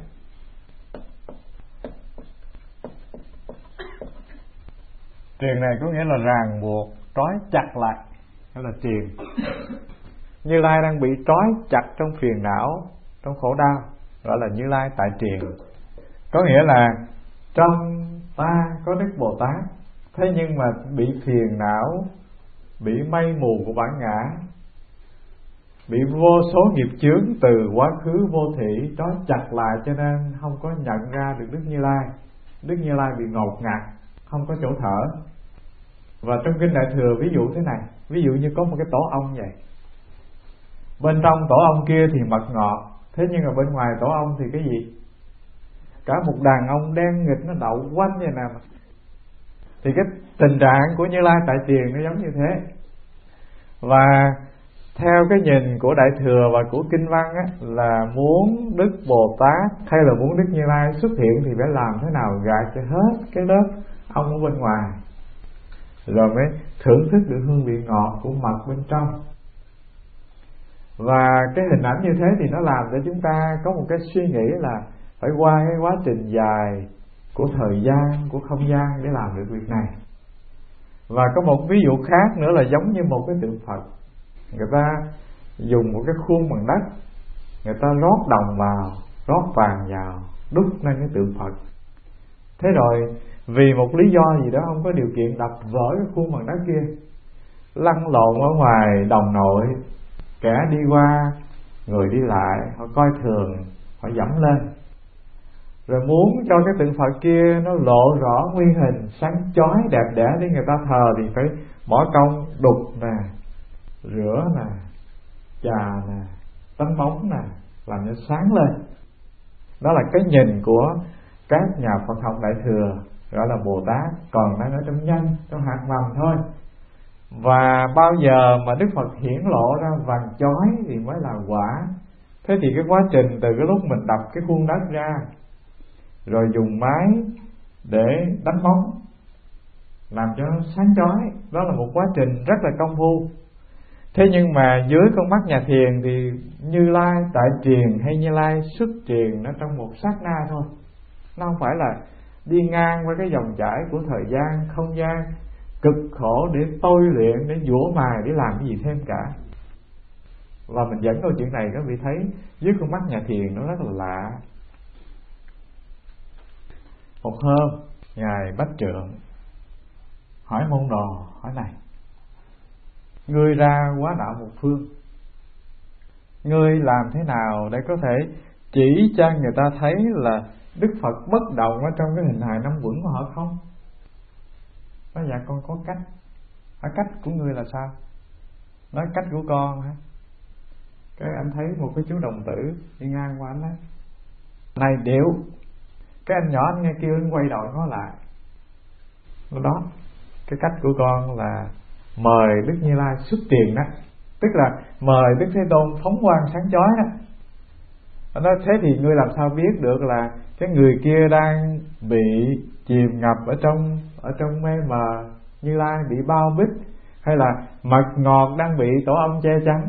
[SPEAKER 1] Truyền này có nghĩa là ràng buộc, trói chặt lại, đó là truyền. Như Lai đang bị trói chặt trong phiền não, trong khổ đau, gọi là Như Lai tại truyền. Có nghĩa là trong ta có Đức Bồ Tát, thế nhưng mà bị phiền não, bị mây mù của bản ngã, bị vô số nghiệp chướng từ quá khứ vô thị trói chặt lại, cho nên không có nhận ra được Đức Như Lai. Đức Như Lai bị ngột ngạt, không có chỗ thở. Và trong kinh Đại Thừa ví dụ thế này, ví dụ như có một cái tổ ong vậy, bên trong tổ ong kia thì mật ngọt, thế nhưng mà bên ngoài tổ ong thì cái gì? Cả một đàn ong đen nghịch nó đậu quanh vậy nè. Thì cái tình trạng của Như Lai tại tiền nó giống như thế. Và theo cái nhìn của Đại Thừa và của kinh văn á, là muốn Đức Bồ Tát hay là muốn Đức Như Lai xuất hiện thì phải làm thế nào gạt cho hết cái lớp ong ở bên ngoài, rồi mới thưởng thức được hương vị ngọt của mật bên trong. Và cái hình ảnh như thế thì nó làm cho chúng ta có một cái suy nghĩ là phải qua cái quá trình dài của thời gian, của không gian để làm được việc này. Và có một ví dụ khác nữa là giống như một cái tượng Phật. Người ta dùng một cái khuôn bằng đất, người ta rót đồng vào, rót vàng vào, đúc lên cái tượng Phật. Thế rồi vì một lý do gì đó không có điều kiện đập vỡ cái khuôn bằng đất kia, lăn lộn ở ngoài đồng nội, kẻ đi qua người đi lại họ coi thường, họ dẫm lên, rồi muốn cho cái tượng Phật kia nó lộ rõ nguyên hình sáng chói đẹp đẽ để người ta thờ, thì phải bỏ công đục nè, rửa nè, chà nè, đánh bóng nè, làm cho sáng lên. Đó là cái nhìn của các nhà Phật học Đại thừa, gọi là Bồ Tát, còn đang ở trong nhân, trong hạt mầm thôi. Và bao giờ mà Đức Phật hiển lộ ra vàng chói thì mới là quả. Thế thì cái quá trình từ cái lúc mình đập cái khuôn đất ra, rồi dùng máy để đánh bóng làm cho nó sáng chói, đó là một quá trình rất là công phu. Thế nhưng mà dưới con mắt nhà thiền thì Như Lai tại truyền hay Như Lai xuất truyền nó trong một sát na thôi. Nó không phải là đi ngang qua cái dòng chảy của thời gian, không gian cực khổ để tôi luyện, để dũa mài, để làm cái gì thêm cả. Và mình dẫn câu chuyện này các vị thấy dưới con mắt nhà thiền nó rất là lạ. Một hôm Ngài Bách Trượng hỏi môn đồ, hỏi này: ngươi ra quá đạo một phương, ngươi làm thế nào để có thể chỉ cho người ta thấy là Đức Phật bất động ở trong cái hình hài năm uẩn của họ không? Nói dạ con có cách. Ở cách của ngươi là sao? Nói cách của con hả? Cái anh thấy một cái chú đồng tử đi ngang qua, anh nói: này điệu. Cái anh nhỏ anh nghe kêu, anh quay đầu nó lại. Đó, cái cách của con là mời Đức Như Lai xuất tiền đó, tức là mời Đức Thế Tôn phóng quang sáng chói đó. Anh nói: thế thì ngươi làm sao biết được là cái người kia đang bị chìm ngập ở trong mê mờ, Như Lai bị bao bích, hay là mật ngọt đang bị tổ ong che chắn?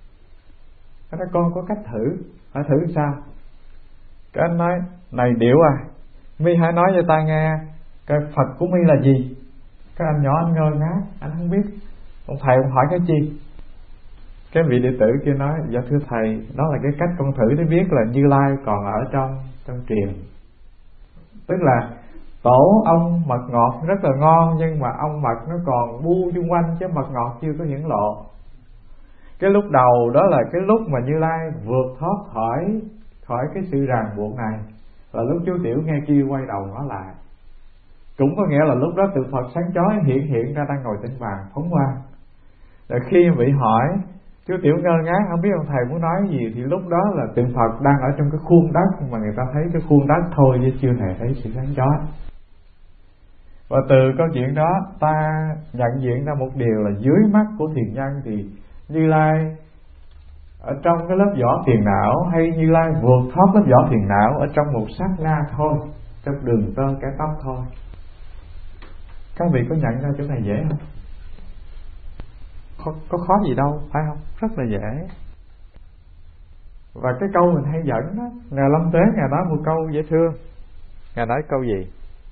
[SPEAKER 1] Anh nói: con có cách thử. Hỏi thử sao? Cái anh nói: này điệu à, mi hãy nói cho ta nghe cái Phật của mi là gì. Cái anh nhỏ anh ngơ ngác, anh không biết. Ông thầy ông hỏi cái chi? Cái vị đệ tử kia nói: dạ thưa thầy, đó là cái cách con thử để biết là Như Lai còn ở trong truyền. Tức là tổ ong mật ngọt rất là ngon, nhưng mà ong mật nó còn bu chung quanh chứ mật ngọt chưa có hiển lộ. Cái lúc đầu đó là cái lúc mà Như Lai vượt thoát khỏi cái sự ràng buộc này, là lúc chú tiểu nghe kêu quay đầu ngó lại. Cũng có nghĩa là lúc đó tượng Phật sáng chói hiện ra đang ngồi tĩnh vàng phóng quang. Rồi khi vị hỏi, chú tiểu ngơ ngác không biết ông thầy muốn nói gì, thì lúc đó là tượng Phật đang ở trong cái khuôn đất, mà người ta thấy cái khuôn đất thôi chứ chưa hề thấy sự sáng chói. Và từ câu chuyện đó ta nhận diện ra một điều là dưới mắt của thiền nhân thì Như Lai ở trong cái lớp vỏ phiền não, hay Như Lai vượt thoát lớp vỏ phiền não ở trong một sát na thôi, trong đường tơ cái tóc thôi. Các vị có nhận ra chỗ này dễ không? Có khó gì đâu, phải không? Rất là dễ. Và cái câu mình hay dẫn đó, Ngài Lâm Tế Ngài nói một câu dễ thương. Ngài nói câu gì?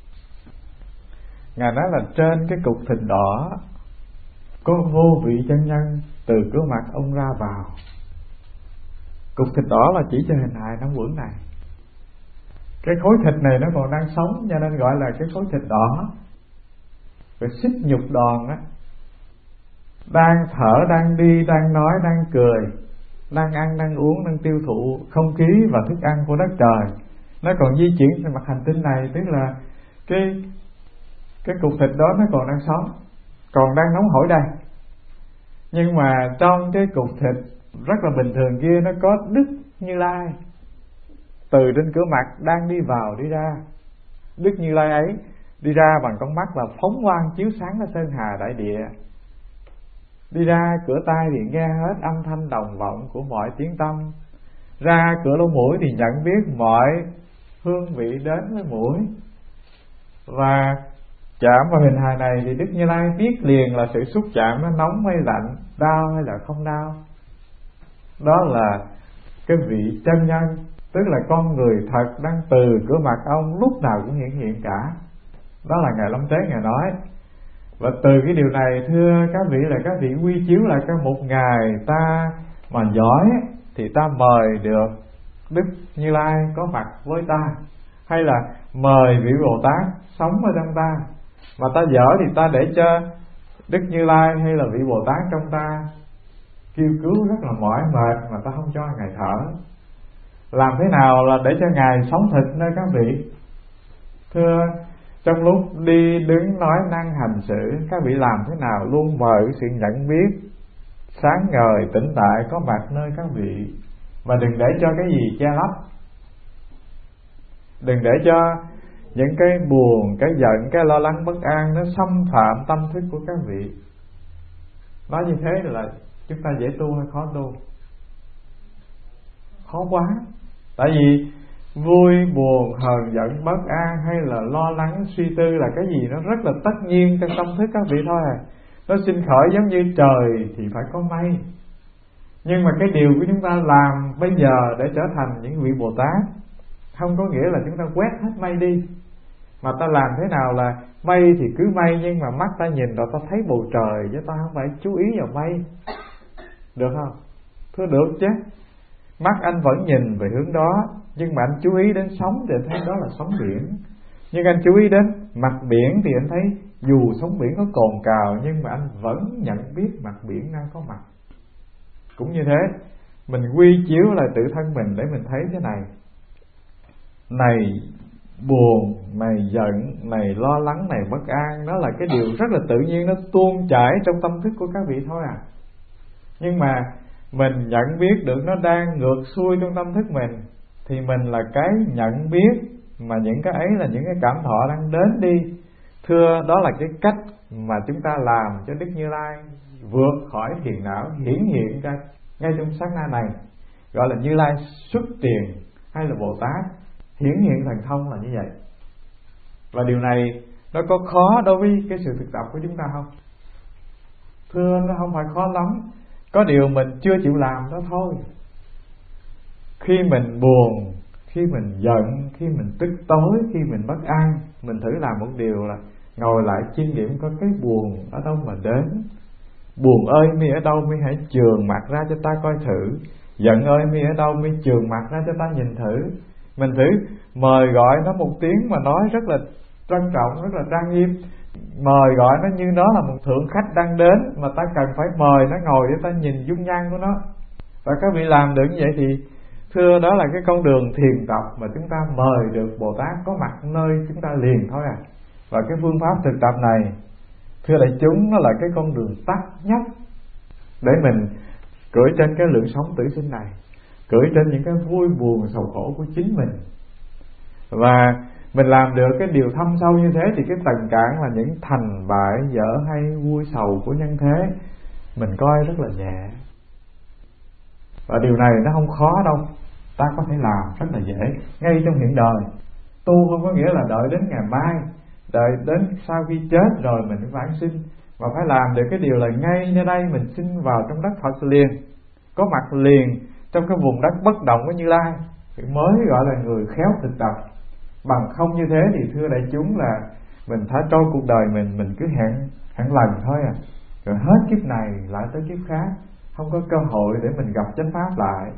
[SPEAKER 1] Ngài nói là trên cái cục thịt đỏ có vô vị chân nhân từ cửa mặt ông ra vào. Cục thịt đỏ là chỉ cho hình hài năm uẩn này. Cái khối thịt này nó còn đang sống, cho nên gọi là cái khối thịt đỏ. Rồi xích nhục đòn á, đang thở, đang đi, đang nói, đang cười, đang ăn, đang uống, đang tiêu thụ không khí và thức ăn của đất trời. Nó còn di chuyển trên mặt hành tinh này, tức là cái cục thịt đó nó còn đang sống, còn đang nóng hổi đây. Nhưng mà trong cái cục thịt rất là bình thường kia, nó có Đức Như Lai từ trên cửa mặt đang đi vào đi ra. Đức Như Lai ấy đi ra bằng con mắt là phóng quang chiếu sáng ở sơn hà đại địa. Đi ra cửa tai thì nghe hết âm thanh đồng vọng của mọi tiếng tâm. Ra cửa lỗ mũi thì nhận biết mọi hương vị đến với mũi. Và chạm vào hình hài này thì Đức Như Lai biết liền là sự xúc chạm nó nóng hay lạnh, đau hay là không đau. Đó là cái vị chân nhân, tức là con người thật đang từ cửa mặt ông lúc nào cũng hiện cả. Đó là Ngài Lâm Tế Ngài nói. Và từ cái điều này thưa các vị là các vị quy chiếu lại cái một ngày ta mà giỏi thì ta mời được Đức Như Lai có mặt với ta, hay là mời vị Bồ Tát sống ở trong ta. Mà ta dở thì ta để cho Đức Như Lai hay là vị Bồ Tát trong ta kêu cứu rất là mỏi mệt mà ta không cho Ngài thở. Làm thế nào là để cho Ngài sống thịt nơi các vị? Thưa, trong lúc đi đứng nói năng hành xử, các vị làm thế nào luôn mời sự nhận biết sáng ngời tĩnh tại có mặt nơi các vị, mà đừng để cho cái gì che lấp. Đừng để cho những cái buồn, cái giận, cái lo lắng bất an nó xâm phạm tâm thức của các vị. Nói như thế là chúng ta dễ tu hay khó tu? Khó quá. Tại vì vui, buồn, hờn, giận, bất an hay là lo lắng, suy tư là cái gì nó rất là tất nhiên trong tâm thức các vị thôi à. Nó sinh khởi giống như trời thì phải có mây. Nhưng mà cái điều của chúng ta làm bây giờ để trở thành những vị Bồ Tát không có nghĩa là chúng ta quét hết mây đi, mà ta làm thế nào là mây thì cứ mây, nhưng mà mắt ta nhìn rồi ta thấy bầu trời, chứ ta không phải chú ý vào mây. Được không? Thưa được chứ. Mắt anh vẫn nhìn về hướng đó, nhưng mà anh chú ý đến sóng thì anh thấy đó là sóng biển. Nhưng anh chú ý đến mặt biển thì anh thấy dù sóng biển có cồn cào, nhưng mà anh vẫn nhận biết mặt biển đang có mặt. Cũng như thế, mình quy chiếu lại tự thân mình để mình thấy thế này. Này buồn, này giận, này lo lắng, này bất an, đó là cái điều rất là tự nhiên, nó tuôn chảy trong tâm thức của các vị thôi à. Nhưng mà mình nhận biết được nó đang ngược xuôi trong tâm thức mình, thì mình là cái nhận biết, mà những cái ấy là những cái cảm thọ đang đến đi. Thưa, đó là cái cách mà chúng ta làm cho Đức Như Lai vượt khỏi phiền não hiển hiện ra ngay trong sát na này, gọi là Như Lai xuất tiền hay là Bồ Tát hiển hiện thần thông là như vậy. Và điều này nó có khó đối với cái sự thực tập của chúng ta không? Thưa, nó không phải khó lắm, có điều mình chưa chịu làm đó thôi. Khi mình buồn, khi mình giận, khi mình tức tối, khi mình bất an, mình thử làm một điều là ngồi lại chiêm nghiệm có cái buồn ở đâu mà đến. Buồn ơi mi ở đâu mi hãy chườn mặt ra cho ta coi thử. Giận ơi mi ở đâu mi chườn mặt ra cho ta nhìn thử. Mình thử mời gọi nó một tiếng mà nói rất là trân trọng, rất là trang nghiêm. Mời gọi nó như nó là một thượng khách đang đến, mà ta cần phải mời nó ngồi để ta nhìn dung nhan của nó. Và các vị làm được như vậy thì thưa, đó là cái con đường thiền tập mà chúng ta mời được Bồ Tát có mặt nơi chúng ta liền thôi à. Và cái phương pháp thực tập này, thưa đại chúng, nó là cái con đường tắt nhất để mình cưỡi trên cái lượng sống tử sinh này, cưỡi trên những cái vui buồn sầu khổ của chính mình. Và mình làm được cái điều thâm sâu như thế thì cái tầng cản là những thành bại dở hay vui sầu của nhân thế mình coi rất là nhẹ. Và điều này nó không khó đâu, ta có thể làm rất là dễ ngay trong hiện đời. Tu không có nghĩa là đợi đến ngày mai, đợi đến sau khi chết rồi mình vãng sinh, mà phải làm được cái điều là ngay nơi đây mình sinh vào trong đất Phật liền, có mặt liền trong cái vùng đất bất động của Như Lai, thì mới gọi là người khéo thực tập. Bằng không như thế thì thưa đại chúng là mình thả trôi cuộc đời mình cứ hẹn lần thôi à, rồi hết kiếp này lại tới kiếp khác, không có cơ hội để mình gặp chánh pháp lại.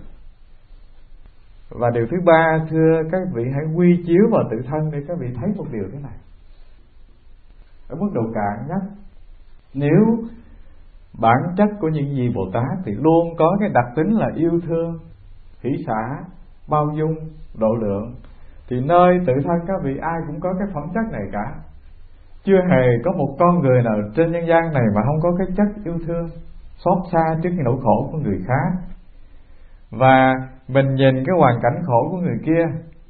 [SPEAKER 1] Và điều thứ ba, thưa các vị, hãy quy chiếu vào tự thân để các vị thấy một điều thế này. Ở mức độ cạn nhất, nếu bản chất của những vị Bồ Tát thì luôn có cái đặc tính là yêu thương, hỷ xả, bao dung, độ lượng, thì nơi tự thân các vị ai cũng có cái phẩm chất này cả. Chưa hề có một con người nào trên nhân gian này mà không có cái chất yêu thương, xót xa trước cái nỗi khổ của người khác. Và mình nhìn cái hoàn cảnh khổ của người kia,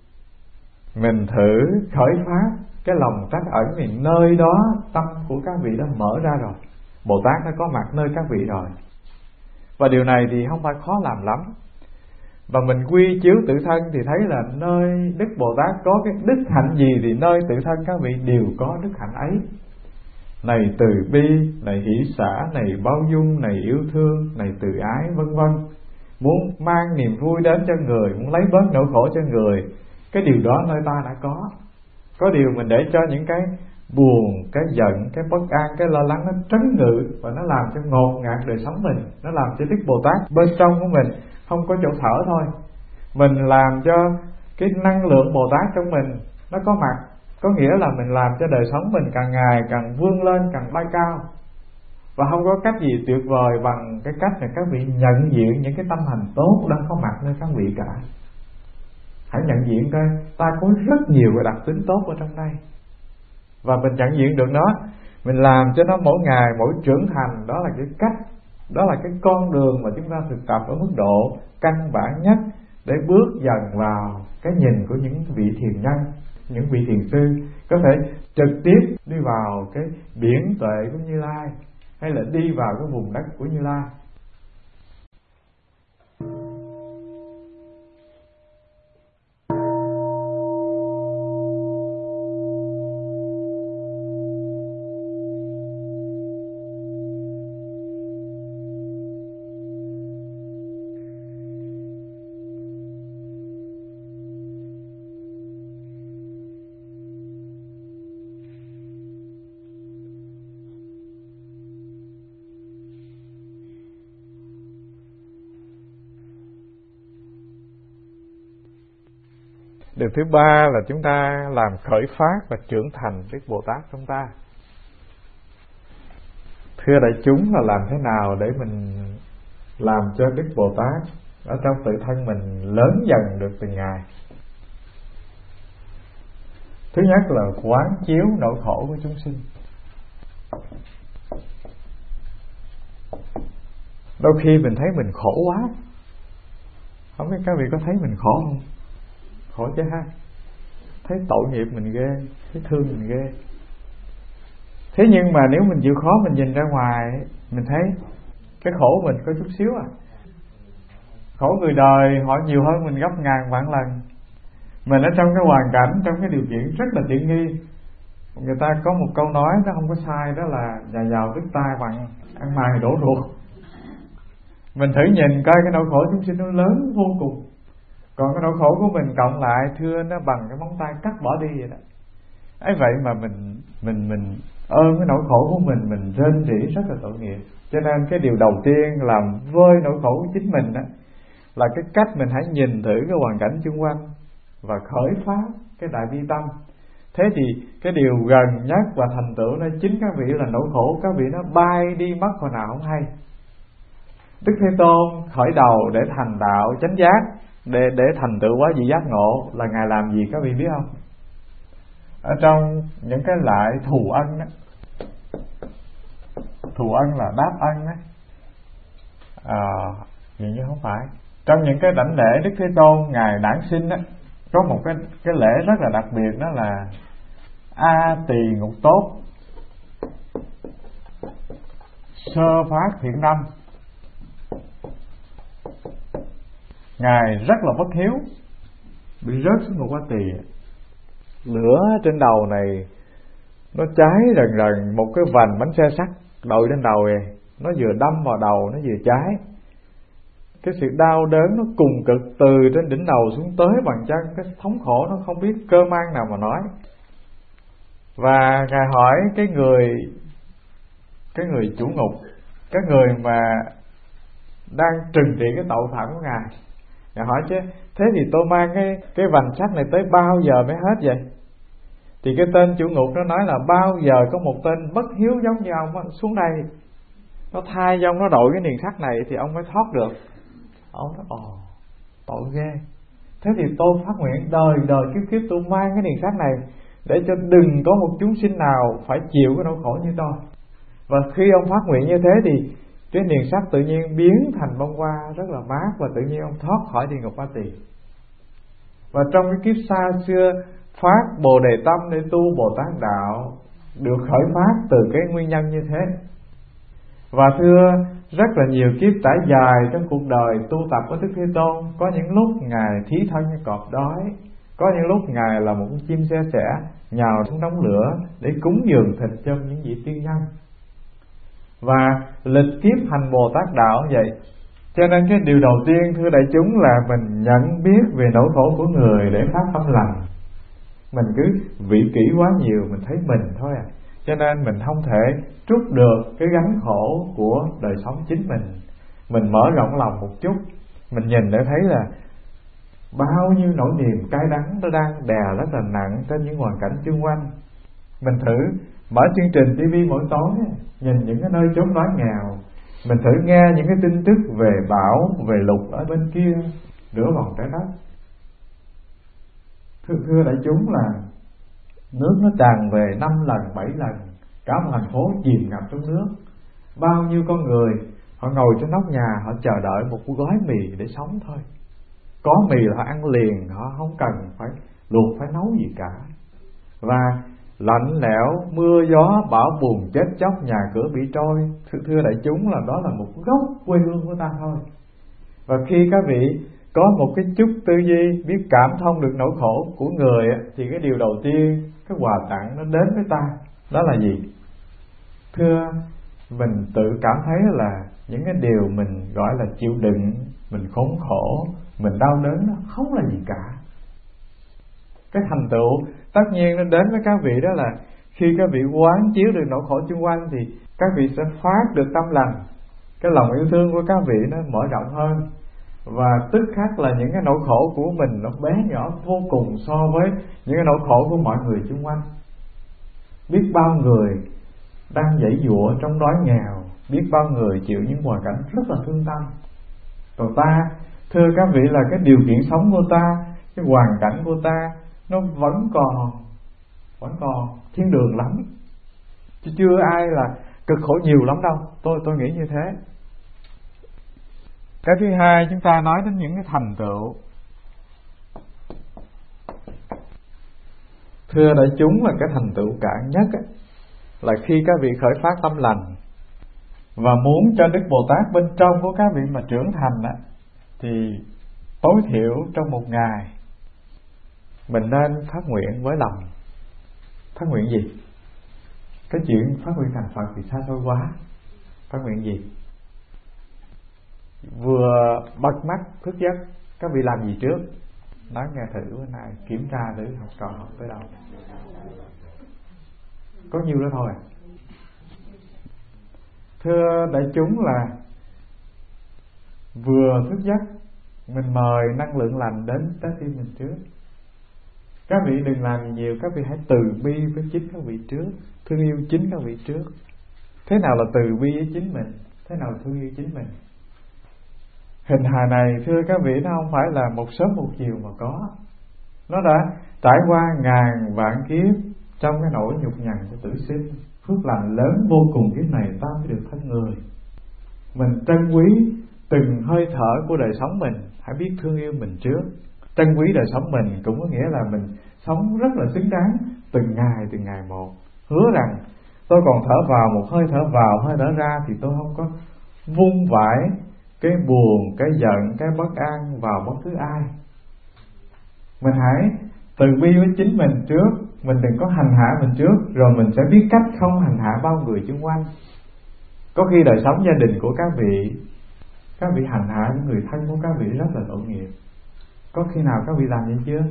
[SPEAKER 1] mình thử khởi phát cái lòng trắc ẩn, thì nơi đó tâm của các vị đã mở ra rồi, Bồ Tát đã có mặt nơi các vị rồi. Và điều này thì không phải khó làm lắm. Và mình quy chiếu tự thân thì thấy là nơi Đức Bồ Tát có cái đức hạnh gì thì nơi tự thân các vị đều có đức hạnh ấy. Này từ bi, này hỷ xả, này bao dung, này yêu thương, này từ ái, vân vân. Muốn mang niềm vui đến cho người, muốn lấy bớt nỗi khổ cho người, cái điều đó nơi ta đã có. Có điều mình để cho những cái buồn, cái giận, cái bất an, cái lo lắng nó trấn ngự, và nó làm cho ngột ngạt đời sống mình, nó làm cho Đức Bồ Tát bên trong của mình không có chỗ thở thôi. Mình làm cho cái năng lượng Bồ Tát trong mình nó có mặt, có nghĩa là mình làm cho đời sống mình càng ngày càng vươn lên, càng bay cao. Và không có cách gì tuyệt vời bằng cái cách là các vị nhận diện những cái tâm hành tốt đang có mặt nơi các vị cả. Hãy nhận diện coi, ta có rất nhiều cái đặc tính tốt ở trong đây, và mình nhận diện được nó, mình làm cho nó mỗi ngày mỗi trưởng thành. Đó là cái cách, đó là cái con đường mà chúng ta thực tập ở mức độ căn bản nhất để bước dần vào cái nhìn của những vị thiền nhân, những vị thiền sư có thể trực tiếp đi vào cái biển tuệ của Như Lai, hay là đi vào cái vùng đất của Như Lai. Điều thứ ba là chúng ta làm khởi phát và trưởng thành Đức Bồ Tát trong ta. Thưa đại chúng, là làm thế nào để mình làm cho Đức Bồ Tát ở trong tự thân mình lớn dần được từng ngày? Thứ nhất là quán chiếu nỗi khổ của chúng sinh. Đôi khi mình thấy mình khổ quá, không biết các vị có thấy mình khổ không? Khổ chứ ha. Thấy tội nghiệp mình ghê, thấy thương mình ghê. Thế nhưng mà nếu mình chịu khó mình nhìn ra ngoài, mình thấy cái khổ mình có chút xíu à. Khổ người đời họ nhiều hơn mình gấp ngàn vạn lần. Mình ở trong cái hoàn cảnh, trong cái điều kiện rất là tiện nghi. Người ta có một câu nói nó không có sai, đó là nhà giàu đứt tai bằng ăn mày đổ ruột. Mình thử nhìn coi cái nỗi khổ chúng sinh nó lớn vô cùng. Còn cái nỗi khổ của mình cộng lại, thưa, nó bằng cái móng tay cắt bỏ đi vậy đó. Ấy vậy mà mình ơn cái nỗi khổ của mình rên rỉ rất là tội nghiệp. Cho nên cái điều đầu tiên làm vơi nỗi khổ của chính mình đó là cái cách mình hãy nhìn thử cái hoàn cảnh xung quanh và khởi phát cái đại bi tâm. Thế thì cái điều gần nhất và thành tựu nó chính các vị là nỗi khổ các vị nó bay đi mất hồi nào không hay. Đức Thế Tôn khởi đầu để thành đạo chánh giác, để thành tựu quá vị giác ngộ là Ngài làm gì các vị biết không? Ở trong những cái lại thù ân đó, thù ân là đáp ân đó, như không phải. Trong những cái đảnh lễ Đức Thế Tôn Ngài đản sinh đó, có một cái lễ rất là đặc biệt, đó là A Tỳ Ngục Tốt Sơ Phát Thiện Năm. Ngài rất là bất hiếu, bị rớt xuống một quả tỳ. Lửa trên đầu này nó cháy rần rần, một cái vành bánh xe sắt đội trên đầu này, nó vừa đâm vào đầu nó vừa cháy. Cái sự đau đớn nó cùng cực từ trên đỉnh đầu xuống tới bàn chân, cái thống khổ nó không biết cơ mang nào mà nói. Và Ngài hỏi cái người chủ ngục, cái người mà đang trừng trị cái tội phạm của Ngài, Ngài hỏi chứ thế thì tôi mang cái vành sắt này tới bao giờ mới hết vậy? Thì cái tên chủ ngục nó nói là bao giờ có một tên bất hiếu giống như ông xuống đây, nó thay cho ông nó đội cái niềng sắt này thì ông mới thoát được. Ông nói tội ghê. Thế thì tôi phát nguyện đời đời kiếp kiếp tôi mang cái niềng sắt này để cho đừng có một chúng sinh nào phải chịu cái nỗi khổ như tôi. Và khi ông phát nguyện như thế thì cái niềng sắt tự nhiên biến thành bông hoa rất là mát, và tự nhiên ông thoát khỏi địa ngục A Tỳ. Và trong cái kiếp xa xưa phát Bồ Đề tâm để tu Bồ Tát đạo được khởi phát từ cái nguyên nhân như thế. Và thưa, rất là nhiều kiếp trải dài trong cuộc đời tu tập của Đức Thế Tôn, có những lúc Ngài thí thân như cọp đói, có những lúc Ngài là một con chim xe sẻ nhào xuống đống lửa để cúng dường thịt cho những vị tiên nhân. Và lịch kiếp hành Bồ Tát đạo như vậy. Cho nên cái điều đầu tiên thưa đại chúng là mình nhận biết về nỗi khổ của người để phát tâm lành. Mình cứ vị kỷ quá nhiều, mình thấy mình thôi à. Cho nên mình không thể trút được cái gánh khổ của đời sống chính mình. Mình mở rộng lòng một chút, Mình nhìn để thấy là bao nhiêu nỗi niềm cay đắng nó đang đè rất là nặng trên những hoàn cảnh xung quanh. Mình thử mở chương trình TV mỗi tối, nhìn những cái nơi chốn đói nghèo, mình thử nghe những cái tin tức về bão, về lụt ở bên kia nửa vòng trái đất. Thưa đại chúng, là nước nó tràn về 5 lần 7 lần, cả một thành phố chìm ngập trong nước. Bao nhiêu con người họ ngồi trên nóc nhà, họ chờ đợi một gói mì để sống thôi. Có mì là họ ăn liền, họ không cần phải luộc phải nấu gì cả. Và lạnh lẽo, mưa gió, bão bùng, chết chóc, nhà cửa bị trôi. Thưa đại chúng, là đó là một góc quê hương của ta thôi. Và khi các vị có một cái chút tư duy, biết cảm thông được nỗi khổ của người, thì cái điều đầu tiên, cái quà tặng nó đến với ta, đó là gì? Thưa, mình tự cảm thấy là những cái điều mình gọi là chịu đựng, mình khốn khổ, mình đau đớn, nó không là gì cả. Cái thành tựu tất nhiên nó đến với các vị, đó là khi các vị quán chiếu được nỗi khổ xung quanh thì các vị sẽ phát được tâm lành. Cái lòng yêu thương của các vị nó mở rộng hơn, và tức khắc là những cái nỗi khổ của mình nó bé nhỏ vô cùng so với những cái nỗi khổ của mọi người xung quanh. Biết bao người đang giãy giụa trong đói nghèo, biết bao người chịu những hoàn cảnh rất là thương tâm. Còn ta, thưa các vị, là cái điều kiện sống của ta, cái hoàn cảnh của ta nó vẫn còn thiên đường lắm, chứ chưa ai là cực khổ nhiều lắm đâu. Tôi nghĩ như thế. Cái thứ hai, chúng ta nói đến những cái thành tựu. Thưa đại chúng, là cái thành tựu cạn nhất là khi các vị khởi phát tâm lành và muốn cho Đức Bồ Tát bên trong của các vị mà trưởng thành thì tối thiểu trong một ngày mình nên phát nguyện với lòng. Phát nguyện gì? Cái chuyện phát nguyện thành Phật thì xa xôi quá. Phát nguyện gì? Vừa bật mắt thức giấc, các vị làm gì trước? Nói nghe thử bữa nay, kiểm tra thử học trò học tới đâu. Có nhiêu đó thôi. Thưa đại chúng, là vừa thức giấc mình mời năng lượng lành đến trái tim mình trước. Các vị đừng làm gì nhiều, các vị hãy từ bi với chính các vị trước, thương yêu chính các vị trước. Thế nào là từ bi với chính mình? Thế nào là thương yêu chính mình? Hình hài này, thưa các vị, nó không phải là một sớm một chiều mà có. Nó đã trải qua ngàn vạn kiếp trong cái nỗi nhục nhằn của tử sinh. Phước lành lớn vô cùng kiếp này ta mới được thân người. Mình trân quý từng hơi thở của đời sống mình, hãy biết thương yêu mình trước. Trân quý đời sống mình cũng có nghĩa là mình sống rất là xứng đáng từng ngày một. Hứa rằng tôi còn thở vào, một hơi thở vào, hơi thở ra, thì tôi không có vung vãi cái buồn, cái giận, cái bất an vào bất cứ ai. Mình hãy từ bi với chính mình trước, mình đừng có hành hạ mình trước, rồi mình sẽ biết cách không hành hạ bao người xung quanh. Có khi đời sống gia đình của các vị hành hạ những người thân của các vị rất là tội nghiệp. Có khi nào các vị làm vậy chưa?